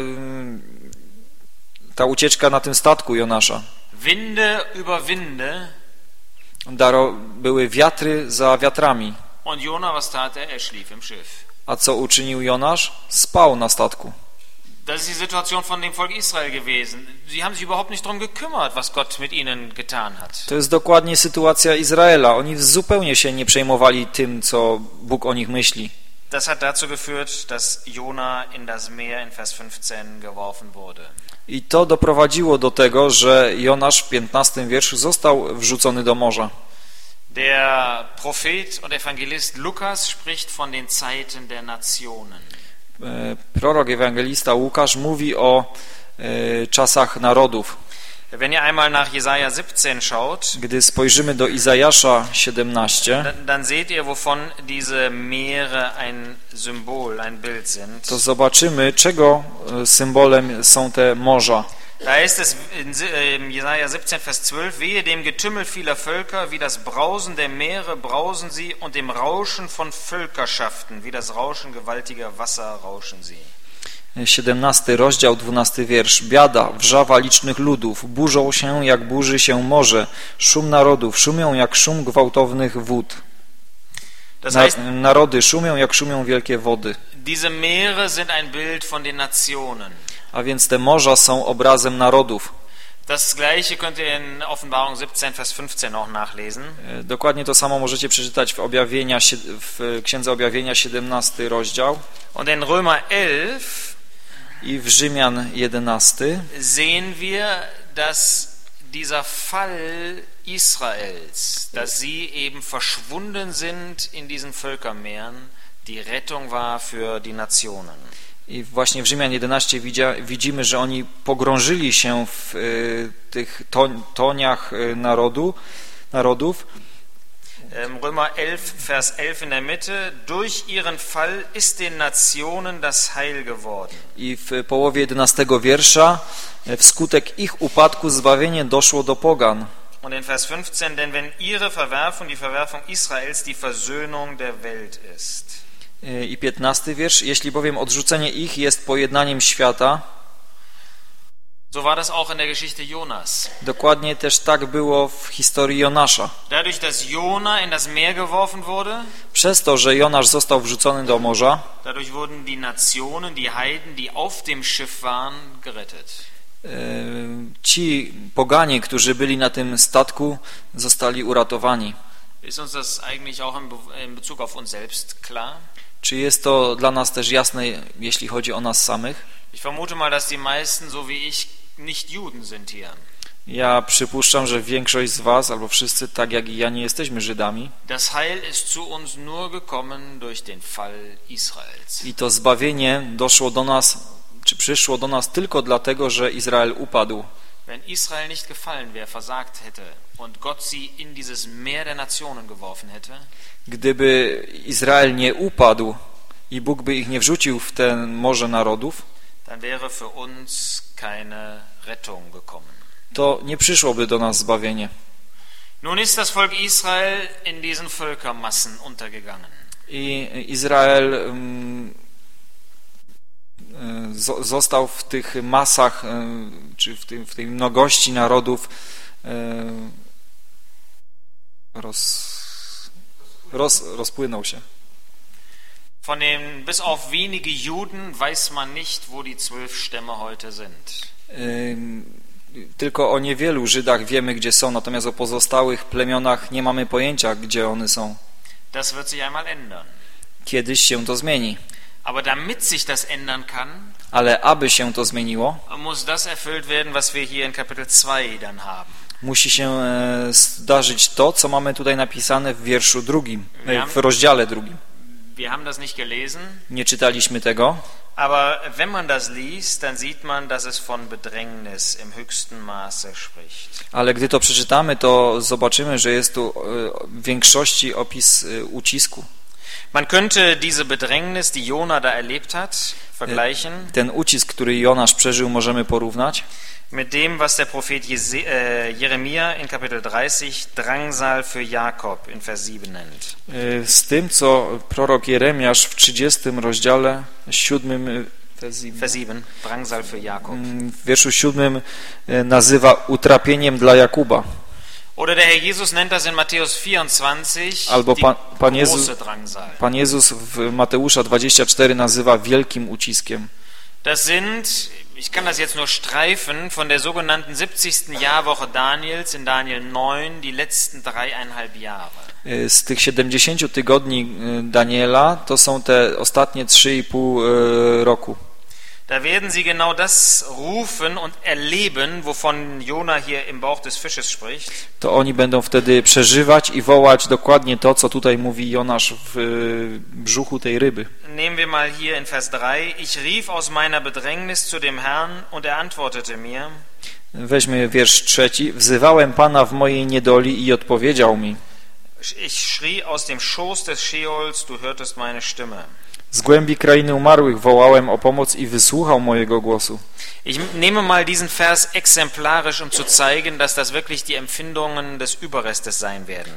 ta ucieczka na tym statku Jonasza. Winde über Winde. Daro, były wiatry za wiatrami. Und Jona, was tat er? Er schlief im Schiff. A co uczynił Jonasz? Spał na statku. Das ist die Situation von dem Volk Israel gewesen. Sie haben sich überhaupt nicht darum gekümmert, was Gott mit ihnen getan hat. To jest dokładnie sytuacja Izraela. Oni zupełnie się nie przejmowali tym, co Bóg o nich myśli. Das hat dazu geführt, dass Jona in das Meer in Vers fünfzehn geworfen wurde. I to doprowadziło do tego, że Jonasz w piętnastym wierszu został wrzucony do morza. Der Prophet und Evangelist Lukas spricht von den Zeiten der Nationen. Prorok, ewangelista Łukasz mówi o e, czasach narodów. Wenn ihr einmal nach Jesaja siebzehn schaut, Gdy spojrzymy do Izajasza siedemnaście, dann, dann seht ihr, wovon diese Meere ein Symbol, ein Bild sind. to zobaczymy, czego symbolem są te morza. Da ist es in Jesaja siebzehn, Vers zwölf, wehe dem Getümmel vieler Völker, wie das Brausen der Meere brausen sie und dem Rauschen von Völkerschaften, wie das Rauschen gewaltiger Wasser rauschen sie. siedemnasty rozdział, dwunasty wiersz. Biada, wrzawa licznych ludów, burzą się jak burzy się morze, szum narodów, szumią jak szum gwałtownych wód. Das heißt, Na, narody szumią jak szumią wielkie wody. diese Meere sind ein Bild von den Nationen. A więc te morza są obrazem narodów. Das gleiche könnt ihr in Offenbarung siebzehn, Vers fünfzehn auch nachlesen. Dokładnie to samo możecie przeczytać w, objawienia, w Księdze Objawienia, siedemnasty rozdział. Und in Römer elf I w Rzymian jedenasty sehen wir, dass dieser Fall Israels, dass sie eben verschwunden sind in diesen Völkermeeren, die Rettung war für die Nationen. I właśnie w Rzymian jedenaście widzimy, że oni pogrążyli się w y, tych ton, toniach narodu, narodów. Römer elf, Vers elf in der Mitte, durch ihren Fall ist den Nationen das Heil geworden. I w połowie jedenastego wiersza, wskutek ich upadku zbawienie doszło do pogan. Und in Vers fünfzehn, denn wenn ihre Verwerfung, die Verwerfung Israels, die Versöhnung der Welt ist. I piętnasty wiersz, jeśli bowiem odrzucenie ich jest pojednaniem świata, so war das auch in der Geschichte Jonas. Dokładnie też tak było w historii Jonasza. Dadurch, dass Jona in das Meer geworfen wurde, przez to, że Jonasz został wrzucony do morza, dadurch wurden die Nationen, die Heiden, die auf dem Schiff waren, gerettet. Ci poganie, którzy byli na tym statku, zostali uratowani. Ist uns das eigentlich auch in Bezug auf uns selbst klar? Czy jest to dla nas też jasne, jeśli chodzi o nas samych? Ich vermute mal, dass die meisten, so wie ich, nicht Juden sind hier. Ja przypuszczam, że większość z was, albo wszyscy, tak jak i ja, nie jesteśmy Żydami. Das Heil ist zu uns nur gekommen durch den Fall Israels. I to zbawienie doszło do nas, czy przyszło do nas tylko dlatego, że Izrael upadł. Wenn Israel nicht gefallen wäre, versagt hätte und Gott sie in dieses Meer der Nationen geworfen hätte, gdyby Izrael nie upadł i Bóg by ich nie wrzucił w ten morze narodów, dann wäre für uns keine Rettung gekommen. To nie przyszłoby do nas zbawienie. Nun ist das Volk Israel in diesen Völkermassen untergegangen. I Izrael um, został w tych masach, czy w, tym, w tej mnogości narodów roz, roz, rozpłynął się. Von den bis auf wenige Juden weiß man nicht, wo die zwölf Stämme heute sind. Tylko o niewielu Żydach wiemy, gdzie są, natomiast o pozostałych plemionach nie mamy pojęcia, gdzie one są. Das wird sich einmal ändern. Kiedyś się to zmieni. Aber damit sich das ändern kann, ale aby się to zmieniło, muss das erfüllt werden, was wir hier in Kapitel zwei dann haben. musi się e, zdarzyć to, co mamy tutaj napisane w wierszu drugim, e, w rozdziale drugim. Wir haben das nicht gelesen. Nie czytaliśmy tego. Aber wenn man das liest, dann sieht man, dass es von Bedrängnis im höchsten Maße spricht. Ale gdy to przeczytamy, to zobaczymy, że jest tu w większości opis ucisku. Man könnte diese Bedrängnis, die Jona da erlebt hat, vergleichen. Ten ucisk, który Jonasz przeżył, możemy porównać mit dem, was der Prophet Jeremia in Kapitel dreißig Drangsal für Jakob in Vers sieben nennt. z tym, co prorok Jeremiasz w trzydziestym rozdziale, siódmym Vers sieben, Drangsal für Jakob. w wierszu siódmym nazywa utrapieniem dla Jakuba. Oder der Herr Jesus nennt das in Matthäus vierundzwanzig Albo die Pan, Pan, Jezus, große Drangsal. Pan Jezus w Mateusza dwadzieścia cztery nazywa wielkim uciskiem. Das sind, ich kann das jetzt nur streifen, von der sogenannten siebzigsten Jahrwoche Daniels in Daniel neun, die letzten dreieinhalb Jahre. Z tych siedemdziesięciu tygodni Daniela to są te ostatnie trzy i pół roku. Da werden sie genau das rufen und erleben, wovon Jona hier im Bauch des Fisches spricht. To oni będą wtedy przeżywać i wołać dokładnie to, co tutaj mówi Jonasz w brzuchu tej ryby. Nehmen wir mal hier in Vers drei. Ich rief aus meiner Bedrängnis zu dem Herrn und er antwortete mir. Weźmy wiersz trzeci. Wzywałem Pana w mojej niedoli i odpowiedział mi. Ich schrie aus dem Schoß des Scheols, du hörtest meine Stimme. Z głębi krainy umarłych wołałem o pomoc i wysłuchał mojego głosu. Ich nehme mal diesen Vers exemplarisch, um zu zeigen, dass das wirklich die Empfindungen des Überrestes sein werden.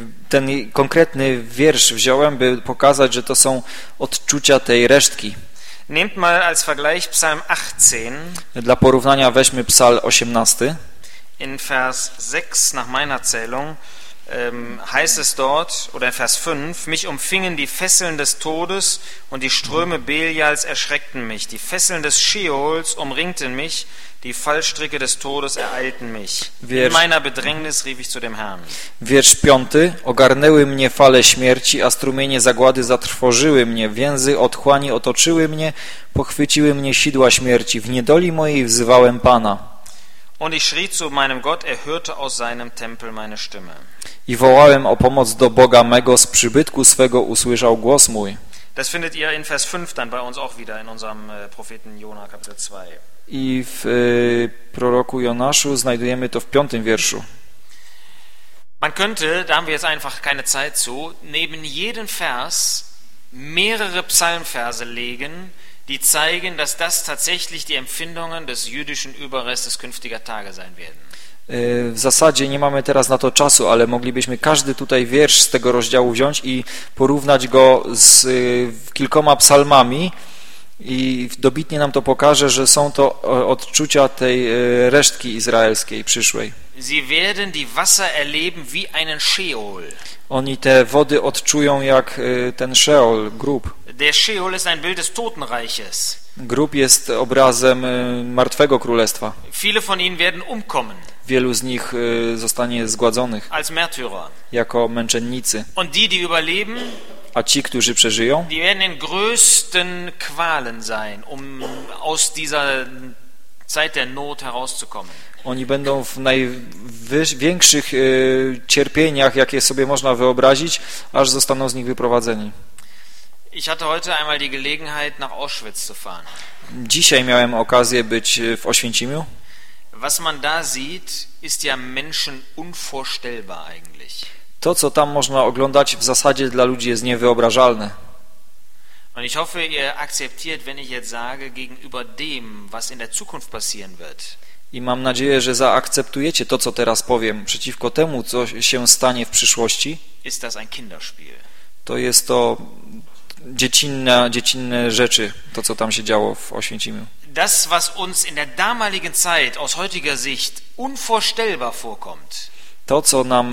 Ten konkretny wiersz wziąłem, by pokazać, że to są odczucia tej resztki. Nehmt mal als Vergleich Psalm achtzehn. Dla porównania weźmy Psalm osiemnasty. In Vers sechs nach meiner Zählung Ähm, heißt es dort, oder in Vers fünf, mich umfingen die Fesseln des Todes und die Ströme Belials erschreckten mich. Die Fesseln des Scheols umringten mich, die Fallstricke des Todes ereilten mich. In meiner Bedrängnis rief ich zu dem Herrn. Wiersz piąty. Ogarnęły mnie fale śmierci, a strumienie zagłady zatrwożyły mnie. Więzy otchłani otoczyły mnie, pochwyciły mnie sidła śmierci. W niedoli mojej wzywałem Pana. Und ich schrie zu meinem Gott, er hörte aus seinem Tempel meine Stimme. I wołałem o pomoc do Boga mego, z przybytku swego usłyszał głos mój. Das findet ihr in Vers fünf dann bei uns auch wieder in unserem Propheten Jona Kapitel zwei. I w y, proroku Jonaszu znajdujemy to w piątym wierszu. Man könnte, da haben wir jetzt einfach keine Zeit zu, neben jedem Vers mehrere Psalmverse legen, die zeigen, dass das tatsächlich die Empfindungen des jüdischen Überrestes künftiger Tage sein werden. W zasadzie nie mamy teraz na to czasu, ale moglibyśmy każdy tutaj wiersz z tego rozdziału wziąć i porównać go z kilkoma psalmami i dobitnie nam to pokaże, że są to odczucia tej resztki izraelskiej przyszłej. Sie werden die Wasser erleben wie einen Sheol. Oni te wody odczują jak ten Sheol, grób. Der Sheol ist ein Bild des Totenreiches. Grób jest obrazem martwego królestwa. Viele von ihnen werden umkommen. Wielu z nich zostanie zgładzonych als Märtyrer. Jako męczennicy. Und die, die überleben, a ci, którzy przeżyją, die werden in größten Qualen sein, um aus dieser Zeit der Not herauszukommen. Oni będą w największych y, cierpieniach, jakie sobie można wyobrazić, aż zostaną z nich wyprowadzeni. Ich hatte heute einmal die Gelegenheit, nach Auschwitz zu fahren. Dzisiaj miałem okazję być w Oświęcimiu. Was man da sieht, ist ja Menschen unvorstellbar eigentlich. To, co tam można oglądać, w zasadzie dla ludzi jest niewyobrażalne. Und ich hoffe, ihr akzeptiert, wenn ich jetzt sage, gegenüber dem, was in der Zukunft passieren wird. I mam nadzieję, że zaakceptujecie to, co teraz powiem, przeciwko temu, co się stanie w przyszłości. Ist das ein Kinderspiel? To jest to dziecinne, dziecinne rzeczy, to, co tam się działo w Oświęcimiu. Das, was uns in der damaligen Zeit aus heutiger Sicht unvorstellbar vorkommt. To, co nam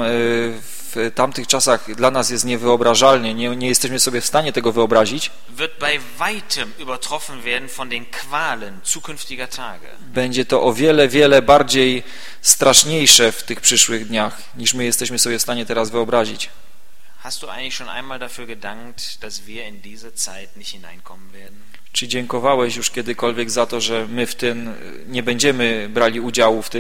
w tamtych czasach dla nas jest niewyobrażalne, nie, nie jesteśmy sobie w stanie tego wyobrazić, wird bei weitem übertroffen werden von den Qualen zukünftiger Tage. Będzie to o wiele, wiele bardziej straszniejsze w tych przyszłych dniach, niż my jesteśmy sobie w stanie teraz wyobrazić. Hast du eigentlich schon einmal dafür gedankt, dass wir in diese Zeit nicht hineinkommen werden? Czy dziękowałeś już kiedykolwiek za to, że my w tym nie będziemy brali udziału w tym?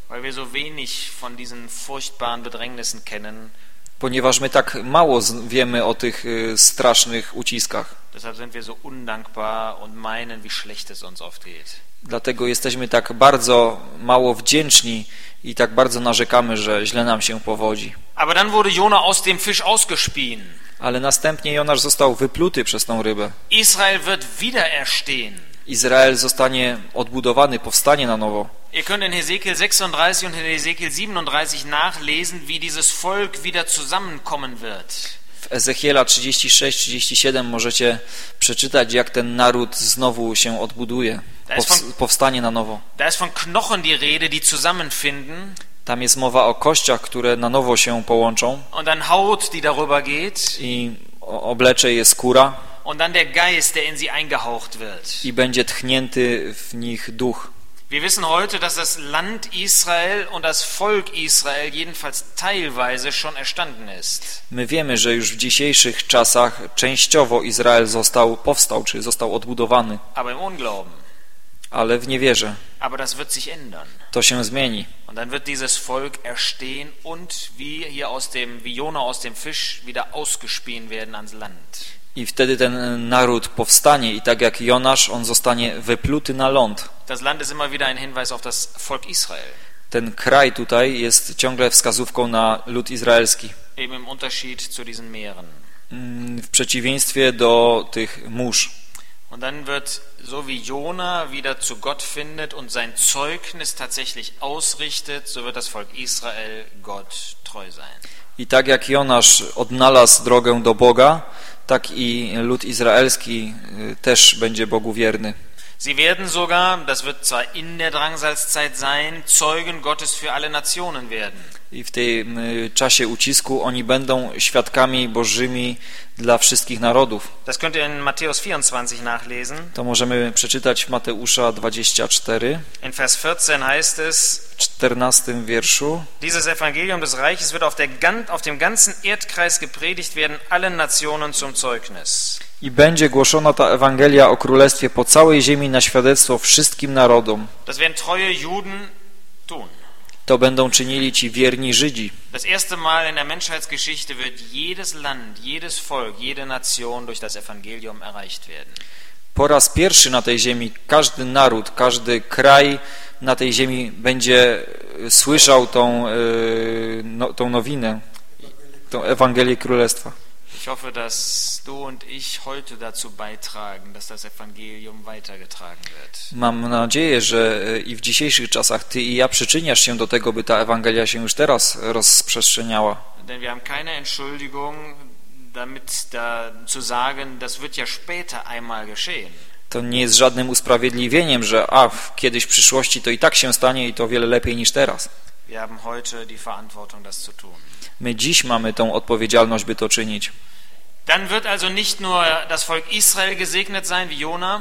weil wir so wenig von diesen furchtbaren Bedrängnissen kennen. Ponieważ my tak mało wiemy o tych y, strasznych uciskach. Deshalb sind wir so undankbar und meinen, wie schlecht es uns oft geht. Dlatego jesteśmy tak bardzo mało wdzięczni i tak bardzo narzekamy, że źle nam się powodzi. Aber dann wurde Jona aus dem Fisch ausgespien. Ale następnie Jonasz został wypluty przez tą rybę. Israel wird wieder erstehen. Izrael zostanie odbudowany, powstanie na nowo. Ihr könnt in Hesekiel sechsunddreißig und in Hesekiel siebenunddreißig nachlesen, wie dieses Volk wieder zusammenkommen wird. W Ezechiela trzydzieści sześć trzydzieści siedem możecie przeczytać, jak ten naród znowu się odbuduje, powstanie na nowo. Da ist von Knochen die Rede, die zusammenfinden. Tam jest mowa o kościach, które na nowo się połączą. Und dann Haut, die darüber geht. I oblecze je skóra. Und dann der Geist, der in sie eingehaucht wird. I będzie tchnięty w nich duch. Wir wissen heute, dass das Land Israel und das Volk Israel jedenfalls teilweise schon erstanden ist. My wiemy, że już w dzisiejszych czasach częściowo Izrael został powstał, czy został odbudowany. Aber im Unglauben. Ale w niewierze. Aber das wird sich ändern. To się zmieni. Und dann wird dieses Volk erstehen und wie hier aus dem, wie Jona aus dem Fisch wieder ausgespien werden ans Land. I wtedy ten naród powstanie i tak jak Jonasz, on zostanie wypluty na ląd. Das Land ist immer wieder ein Hinweis auf das Volk Israel. Ten kraj tutaj jest ciągle wskazówką na lud izraelski. Eben im Unterschied zu diesen Meeren. W przeciwieństwie do tych mórz. Und dann wird, so wie Jona wieder zu Gott findet und sein Zeugnis tatsächlich ausrichtet, so wird das Volk Israel Gott treu sein. I tak jak Jonasz odnalazł drogę do Boga, tak i lud izraelski też będzie Bogu wierny. Sie werden sogar, das wird zwar in der Drangsalzzeit sein, Zeugen Gottes für alle Nationen werden. I w tym czasie ucisku oni będą świadkami bożymi dla wszystkich narodów. Das könnt ihr in Matthäus vierundzwanzig nachlesen. To możemy przeczytać w Mateusza dwadzieścia cztery. In Vers vierzehn heißt es, w czternastym wierszu: Dieses Evangelium des Reiches wird auf, der, auf dem ganzen Erdkreis gepredigt werden, allen Nationen zum Zeugnis. I będzie głoszona ta Ewangelia o Królestwie po całej ziemi na świadectwo wszystkim narodom. Das werden treue Juden tun. To będą czynili ci wierni Żydzi. Das erste Mal in der Menschheitsgeschichte wird jedes Land, jedes Volk, jede Nation durch das Evangelium erreicht werden. Po raz pierwszy na tej ziemi każdy naród, każdy kraj na tej ziemi będzie słyszał tą, no, tą nowinę, tą Ewangelię Królestwa. Ich hoffe, dass du und ich heute dazu beitragen, dass das Evangelium weitergetragen wird. Mam nadzieję, że i w dzisiejszych czasach ty i ja przyczyniasz się do tego, by ta Ewangelia się już teraz rozprzestrzeniała. Denn wir haben keine Entschuldigung, damit da zu sagen, das wird ja später einmal geschehen. To nie jest żadnym usprawiedliwieniem, że a, kiedyś w przyszłości to i tak się stanie i to wiele lepiej niż teraz. Wir haben heute die Verantwortung, das zu tun. My dziś mamy tą odpowiedzialność, by to czynić. Dann wird also nicht nur das Volk Israel gesegnet sein wie Jona.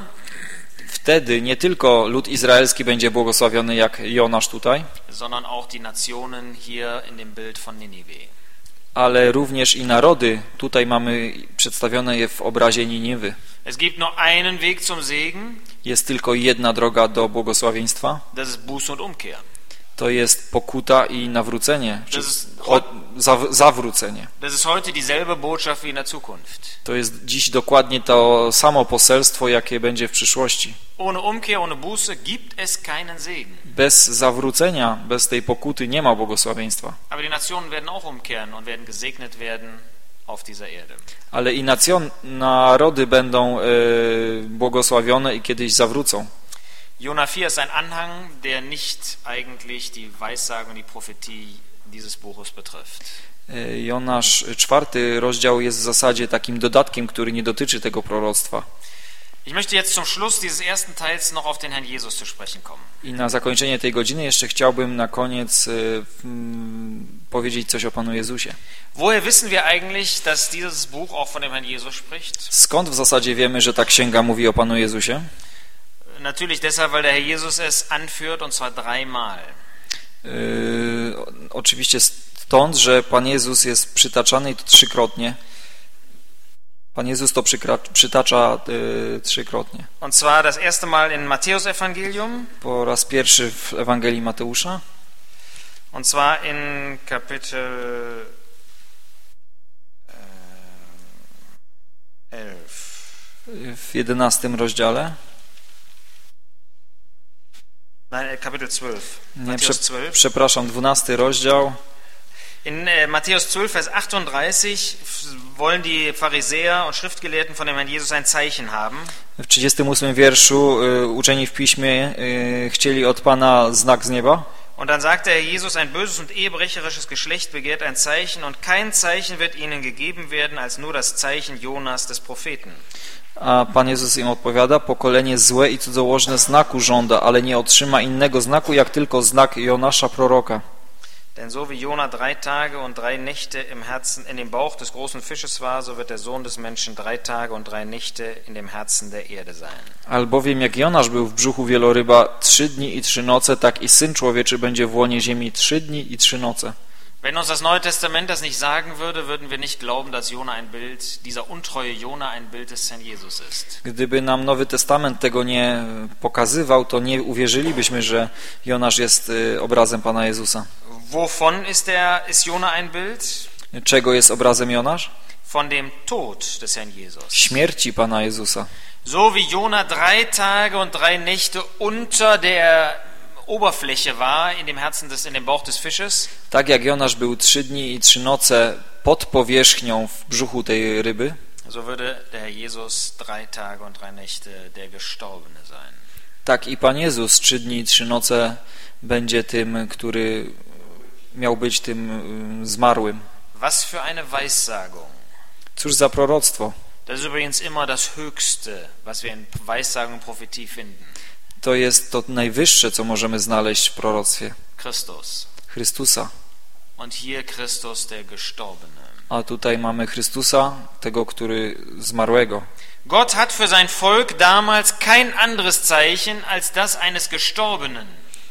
Wtedy nie tylko lud izraelski będzie błogosławiony jak Jonasz tutaj, sondern auch die Nationen hier in dem Bild von Ninive. Ale również i narody, tutaj mamy przedstawione je w obrazie Niniwy. Es gibt nur einen Weg zum Segen. Jest tylko jedna droga do błogosławieństwa. Das ist Buße und Umkehr. To jest pokuta i nawrócenie, czy ist, od, za, zawrócenie. Das ist heute dieselbe Botschaft wie in der Zukunft. To jest dziś dokładnie to samo poselstwo, jakie będzie w przyszłości. Ohne Umkehr, ohne Buße gibt es keinen Segen. Bez zawrócenia, bez tej pokuty nie ma błogosławieństwa. Aber die Nationen werden auch umkehren und werden gesegnet werden auf dieser Erde. Ale i nacjon, narody będą e, błogosławione i kiedyś zawrócą. Jona vier ist ein Anhang, der nicht eigentlich die Weissagung und die Prophetie dieses Buches betrifft. Jonasz czwarty rozdział jest w zasadzie takim dodatkiem, który nie dotyczy tego proroctwa. Ich möchte jetzt zum Schluss dieses ersten Teils noch auf den Herrn Jesus zu sprechen kommen. I na zakończenie tej godziny jeszcze chciałbym na koniec y, mm, powiedzieć coś o Panu Jezusie. Woher wissen wir eigentlich, dass dieses Buch auch von dem Herrn Jesus spricht? Skąd w zasadzie wiemy, że ta księga mówi o Panu Jezusie? Natürlich deshalb, weil der Herr Jesus es anführt, und zwar dreimal. Yy, oczywiście stąd, że Pan Jezus jest przytaczany i to trzykrotnie. Pan Jezus to przykra- przytacza yy, trzykrotnie. Und zwar das erste Mal in Matthäus Evangelium. Po raz pierwszy w Ewangelii Mateusza. Und zwar in Kapitel äh, elf. W jedenastym rozdziale. Nein, Kapitel zwölf. Nie, Matthäus prze, zwölf. przepraszam, dwunasty rozdział. In äh, Matthäus zwölf, Vers achtunddreißig wollen die Pharisäer und Schriftgelehrten von dem Herrn Jesus ein Zeichen haben. W trzydziestym ósmym wierszu y, uczeni w piśmie y, chcieli od Pana znak z nieba. Und dann sagt der Herr Jesus, ein böses und ehebrecherisches Geschlecht begehrt ein Zeichen und kein Zeichen wird ihnen gegeben werden, als nur das Zeichen Jonas des Propheten. A Pan Jezus im odpowiada, pokolenie złe i cudzołożne znaku żąda, ale nie otrzyma innego znaku, jak tylko znak Jonasza proroka. Denn so wie Jona drei Tage und drei Nächte im Herzen, in dem Bauch des großen Fisches war, so wird der Sohn des Menschen drei Tage und drei Nächte in dem Herzen der Erde sein. Albowiem jak Jonasz był w brzuchu wieloryba trzy dni i trzy noce, tak i Syn Człowieczy będzie w łonie ziemi trzy dni i trzy noce. Wenn uns das Neue Testament das nicht sagen würde, würden wir nicht glauben, dass Jona ein Bild, dieser untreue Jona ein Bild des Herrn Jesus ist. Gdyby nam Nowy Testament tego nie pokazywał, to nie uwierzylibyśmy, że Jonasz jest obrazem Pana Jezusa. Wovon ist, der, ist Jona ein Bild? Czego jest obrazem Jonasz? Von dem Tod des Herrn Jesus. Śmierci Pana Jezusa. So wie Jona drei Tage und drei Nächte unter der Oberfläche war, in dem Herzen des, in dem Bauch des Fisches. Tak jak Jonasz był trzy dni i trzy noce pod powierzchnią w brzuchu tej ryby, so würde der Herr Jesus drei Tage und drei Nächte der Gestorbene sein. tak i Pan Jezus trzy dni i trzy noce będzie tym, który miał być tym zmarłym. Was für eine Weissagung. Cóż za proroctwo. Das ist übrigens immer das Höchste, was wir in Weissagung und Prophetie finden. To jest to najwyższe, co możemy znaleźć w proroctwie. Christus. Chrystusa. Und hier Christus der Gestorbene. A tutaj mamy Chrystusa, tego, który zmarłego. Gott hat für sein Volk damals kein anderes Zeichen als das eines Gestorbenen.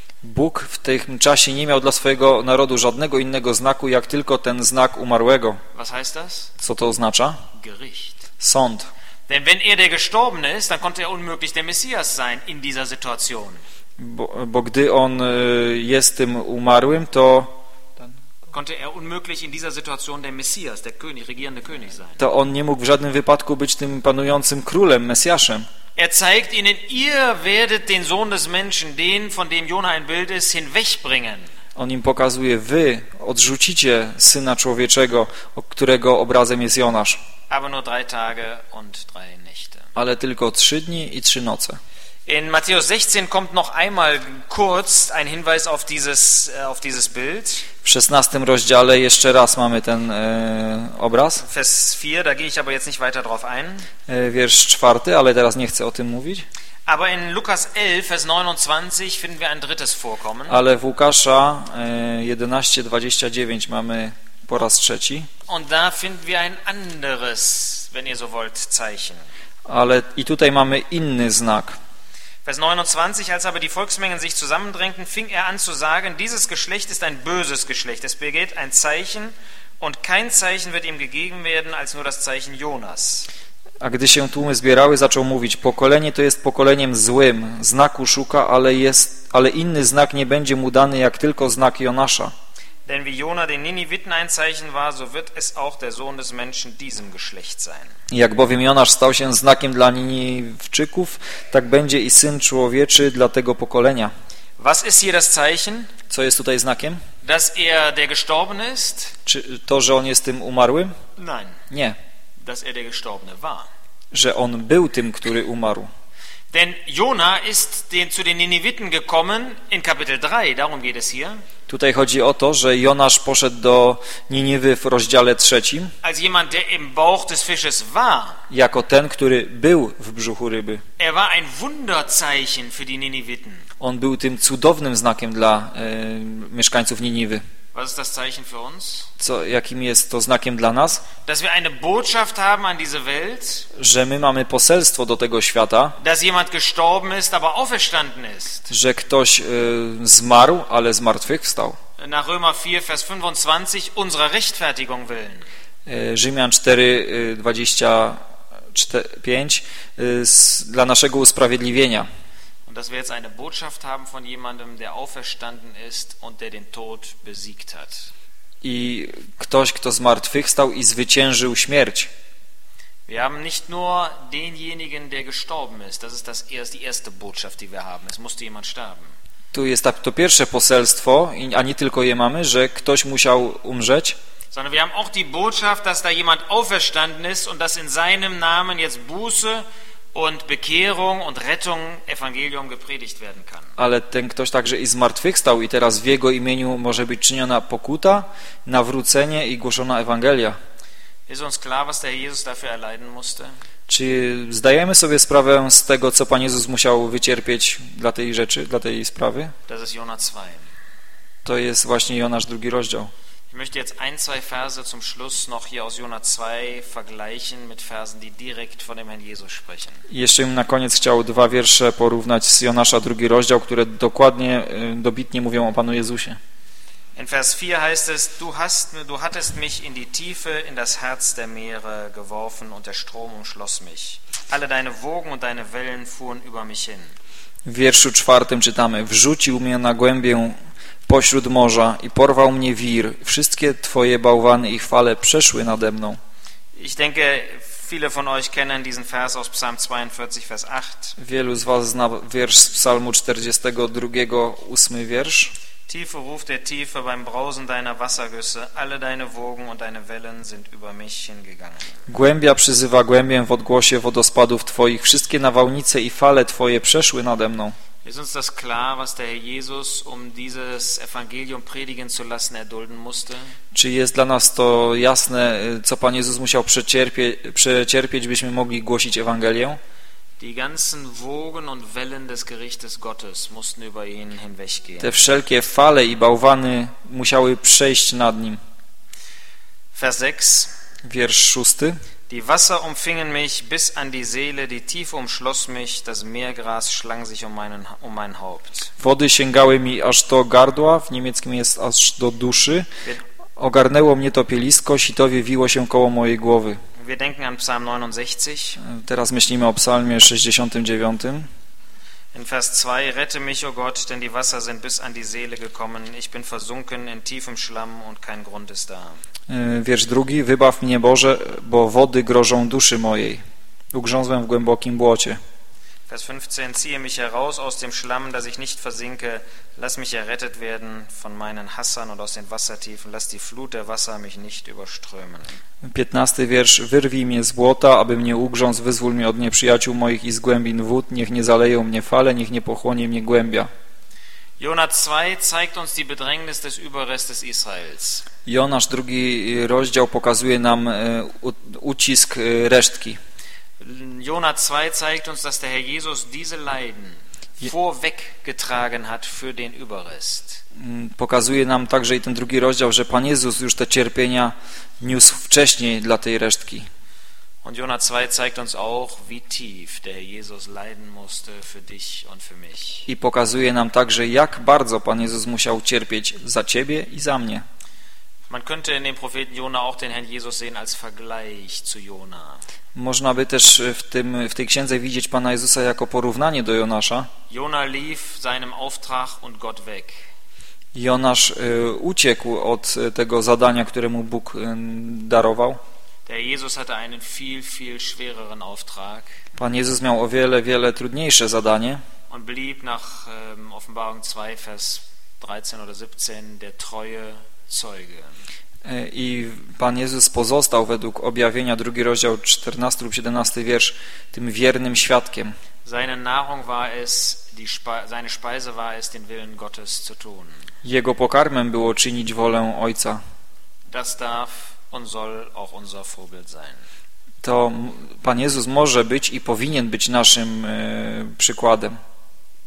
Bóg w tym czasie nie miał dla swojego narodu żadnego innego znaku, jak tylko ten znak umarłego. Was heißt das? Co to oznacza? Gericht. Sąd. Denn wenn er der Gestorbene ist, dann konnte er unmöglich der Messias sein in dieser Situation. Bo, bo gdy on jest tym umarłym, to konnte er unmöglich in dieser Situation der Messias, der König, regierende König sein. to on nie mógł w żadnym wypadku być tym panującym królem, Mesjaszem. Er zeigt ihnen, ihr werdet den Sohn des Menschen, den, von dem Jona ein Bild ist, hinwegbringen. On im pokazuje, wy odrzucicie Syna Człowieczego, którego obrazem jest Jonasz. Aber nur drei Tage und drei Nächte. Ale tylko trzy dni i trzy noce. In Matthäus sechzehn kommt noch einmal kurz ein Hinweis auf dieses, auf dieses Bild. W szesnastym rozdziale jeszcze raz mamy ten e, obraz. Vers vier, da gehe ich aber jetzt nicht weiter drauf ein. E, wiersz czwarty, ale teraz nie chcę o tym mówić. Aber in Lukas elf, Vers neunundzwanzig finden wir ein drittes Vorkommen. Ale w Łukasza e, jedenaście dwadzieścia dziewięć mamy po raz trzeci. Und da finden wir ein anderes, wenn ihr so wollt, Zeichen. Ale i tutaj mamy inny znak. Vers neunundzwanzig, als aber die Volksmengen sich zusammendrängten, fing er an zu sagen, dieses Geschlecht ist ein böses Geschlecht, es begeht ein Zeichen und kein Zeichen wird ihm gegeben werden, als nur das Zeichen Jonas. A gdy się tłumy zbierały, zaczął mówić, pokolenie to jest pokoleniem złym, znaku szuka, ale, jest, ale inny znak nie będzie mu dany, jak tylko znak Jonasza. Denn wie Jona den Niniviten ein Zeichen war, so wird es auch der Sohn des Menschen diesem Geschlecht sein. Jak bowiem Jonasz stał się znakiem dla Niniwczyków, tak będzie i Syn Człowieczy dla tego pokolenia. Was ist hier das Zeichen? Co jest tutaj znakiem? Dass er der Gestorbene ist? Czy to, że on jest tym umarłym? Nein. Nie. Dass er der Gestorbene war. Że on był tym, który umarł. Denn Jona ist den, zu den Niniviten gekommen in Kapitel drei, darum geht es hier. Tutaj chodzi o to, że Jonasz poszedł do Niniwy w rozdziale trzecim als jemand, der im Bauch des Fisches war. Jako ten, który był w brzuchu ryby. Er war ein Wunderzeichen für die Niniviten. On był tym cudownym znakiem dla e, mieszkańców Niniwy. Was ist das Zeichen für uns? Co, jakim jest to znakiem dla nas? Dass wir eine Botschaft haben an diese Welt. Że my mamy poselstwo do tego świata. Dass jemand gestorben ist, aber auferstanden ist. Że ktoś e, zmarł, ale zmartwychwstał. Nach Römer vier, Vers fünfundzwanzig, unserer Rechtfertigung willen. E, Rzymian cztery, dwadzieścia pięć, e, dla naszego usprawiedliwienia. Und dass wir jetzt eine Botschaft haben von jemandem, der auferstanden ist und der den Tod besiegt hat. I ktoś, kto zmartwychwstał i zwyciężył śmierć. Wir haben nicht nur denjenigen, der gestorben ist. Das ist das erst, die erste Botschaft, die wir haben. Es musste jemand sterben. Tu jest to pierwsze poselstwo, a nie tylko je mamy, że ktoś musiał umrzeć. Sondern wir haben auch die Botschaft, dass da jemand auferstanden ist und dass in seinem Namen jetzt Buße und Bekehrung und Rettung, Evangelium gepredigt werden kann. Ale ten ktoś także i zmartwychwstał i teraz w jego imieniu może być czyniona pokuta, nawrócenie i głoszona Ewangelia. Ist uns klar, was der Herr Jesus dafür erleiden musste? Czy zdajemy sobie sprawę z tego, co Pan Jezus musiał wycierpieć dla tej rzeczy, dla tej sprawy? Das ist Jona zwei. To jest właśnie Jonasz drugi rozdział. Ich möchte jetzt ein, zwei Verse zum Schluss noch hier aus Jona zwei vergleichen mit Versen, die direkt von dem Herrn Jesus sprechen. I jeszcze bym na koniec chciał dwa wiersze porównać z Jonasza drugi rozdział, które dokładnie, dobitnie mówią o Panu Jezusie. In Vers vier heißt es, du, hast, du hattest mich in die Tiefe, in das Herz der Meere geworfen und der Strom umschloss mich. Alle deine Wogen und deine Wellen fuhren über mich hin. W wierszu czwartym czytamy: wrzucił mnie na głębię pośród morza i porwał mnie wir. Wszystkie Twoje bałwany i fale przeszły nade mną. Ich denke, viele von euch kennen diesen Vers aus Psalm zweiundvierzig, Vers acht. Wielu z was zna wiersz z Psalmu czterdziestego drugiego, ósmy wiersz. Tiefe ruft der Tiefe beim Brausen deiner Wassergüsse, alle deine Wogen und deine Wellen sind über mich hingegangen. Głębia przyzywa głębię w odgłosie wodospadów Twoich, wszystkie nawałnice i fale Twoje przeszły nade mną. Ist uns das klar, was der Herr Jesus, um dieses Evangelium predigen zu lassen, erdulden musste? Czy jest dla nas to jasne, co Pan Jezus musiał przecierpie, przecierpieć, byśmy mogli głosić Ewangelię? Die ganzen Wogen und Wellen des Gerichtes Gottes mussten über ihn hinweggehen. Te wszelkie fale i bałwany musiały przejść nad nim. Vers sechs. Wiersz szósty. Die Wasser umfingen mich bis an die Seele, die Tiefe umschloss mich, das Meergras schlang sich um, meinen, um mein Haupt. Wody sięgały mi aż do gardła, w niemieckim jest aż do duszy. Ogarnęło mnie topielisko, sitowie wiło się koło mojej głowy. Wir denken an Psalm neunundsechzig. Teraz myślimy o psalmie sześćdziesiątym dziewiątym. In Vers zwei, rette mich, o Gott, denn die Wasser sind bis an die Seele gekommen. Ich bin versunken in tiefem Schlamm und kein Grund ist da. Wiersz drugi, wybaw mnie Boże, bo wody grożą duszy mojej. Ugrzązłem w głębokim błocie. Vers fünfzehn, ziehe mich heraus aus dem Schlamm, dass ich nicht versinke. Lass mich errettet werden von meinen Hassern und aus den Wassertiefen. Lass die Flut der Wasser mich nicht überströmen. piętnasty wiersz, wyrwij mnie z błota, aby mnie ugrząc, wyzwól mnie od nieprzyjaciół moich i z głębin wód. Niech nie zaleją mnie fale, niech nie pochłonie mnie głębia. Jona zwei zeigt uns die Bedrängnis des Überrestes Israels. Jonasz drugi rozdział pokazuje nam ucisk resztki. Jona zwei zeigt uns, dass der Herr Jesus diese Leiden vorweggetragen hat für den Überrest. Pokazuje nam także i ten drugi rozdział, że Pan Jezus już te cierpienia niósł wcześniej dla tej resztki. Und Jona zwei zeigt uns auch, wie tief der Herr Jesus leiden musste für dich und für mich. I pokazuje nam także, jak bardzo Pan Jezus musiał cierpieć za ciebie i za mnie. Man könnte in dem Propheten Jona auch den Herrn Jesus sehen als Vergleich zu Jona. Można by też w, tym, w tej księdze widzieć Pana Jezusa jako porównanie do Jonasza. Jona lief seinem Auftrag und Gott weg. Jonasz y, uciekł od tego zadania, które mu Bóg y, darował. Der Jesus hatte einen viel, viel schwereren Auftrag. Pan Jezus miał o wiele, wiele trudniejsze zadanie. Und blieb nach ähm, Offenbarung zwei, Vers dreizehn oder siebzehn der treue Zeuge. I Pan Jezus pozostał według objawienia, drugi rozdział, czternasty lub siedemnasty wiersz, tym wiernym świadkiem. Seine Nahrung war es, die Spe- seine Speise war es, den Willen Gottes zu tun. Jego pokarmem było czynić wolę Ojca. Das darf und soll auch unser Vorbild sein. To Pan Jezus może być i powinien być naszym e, przykładem.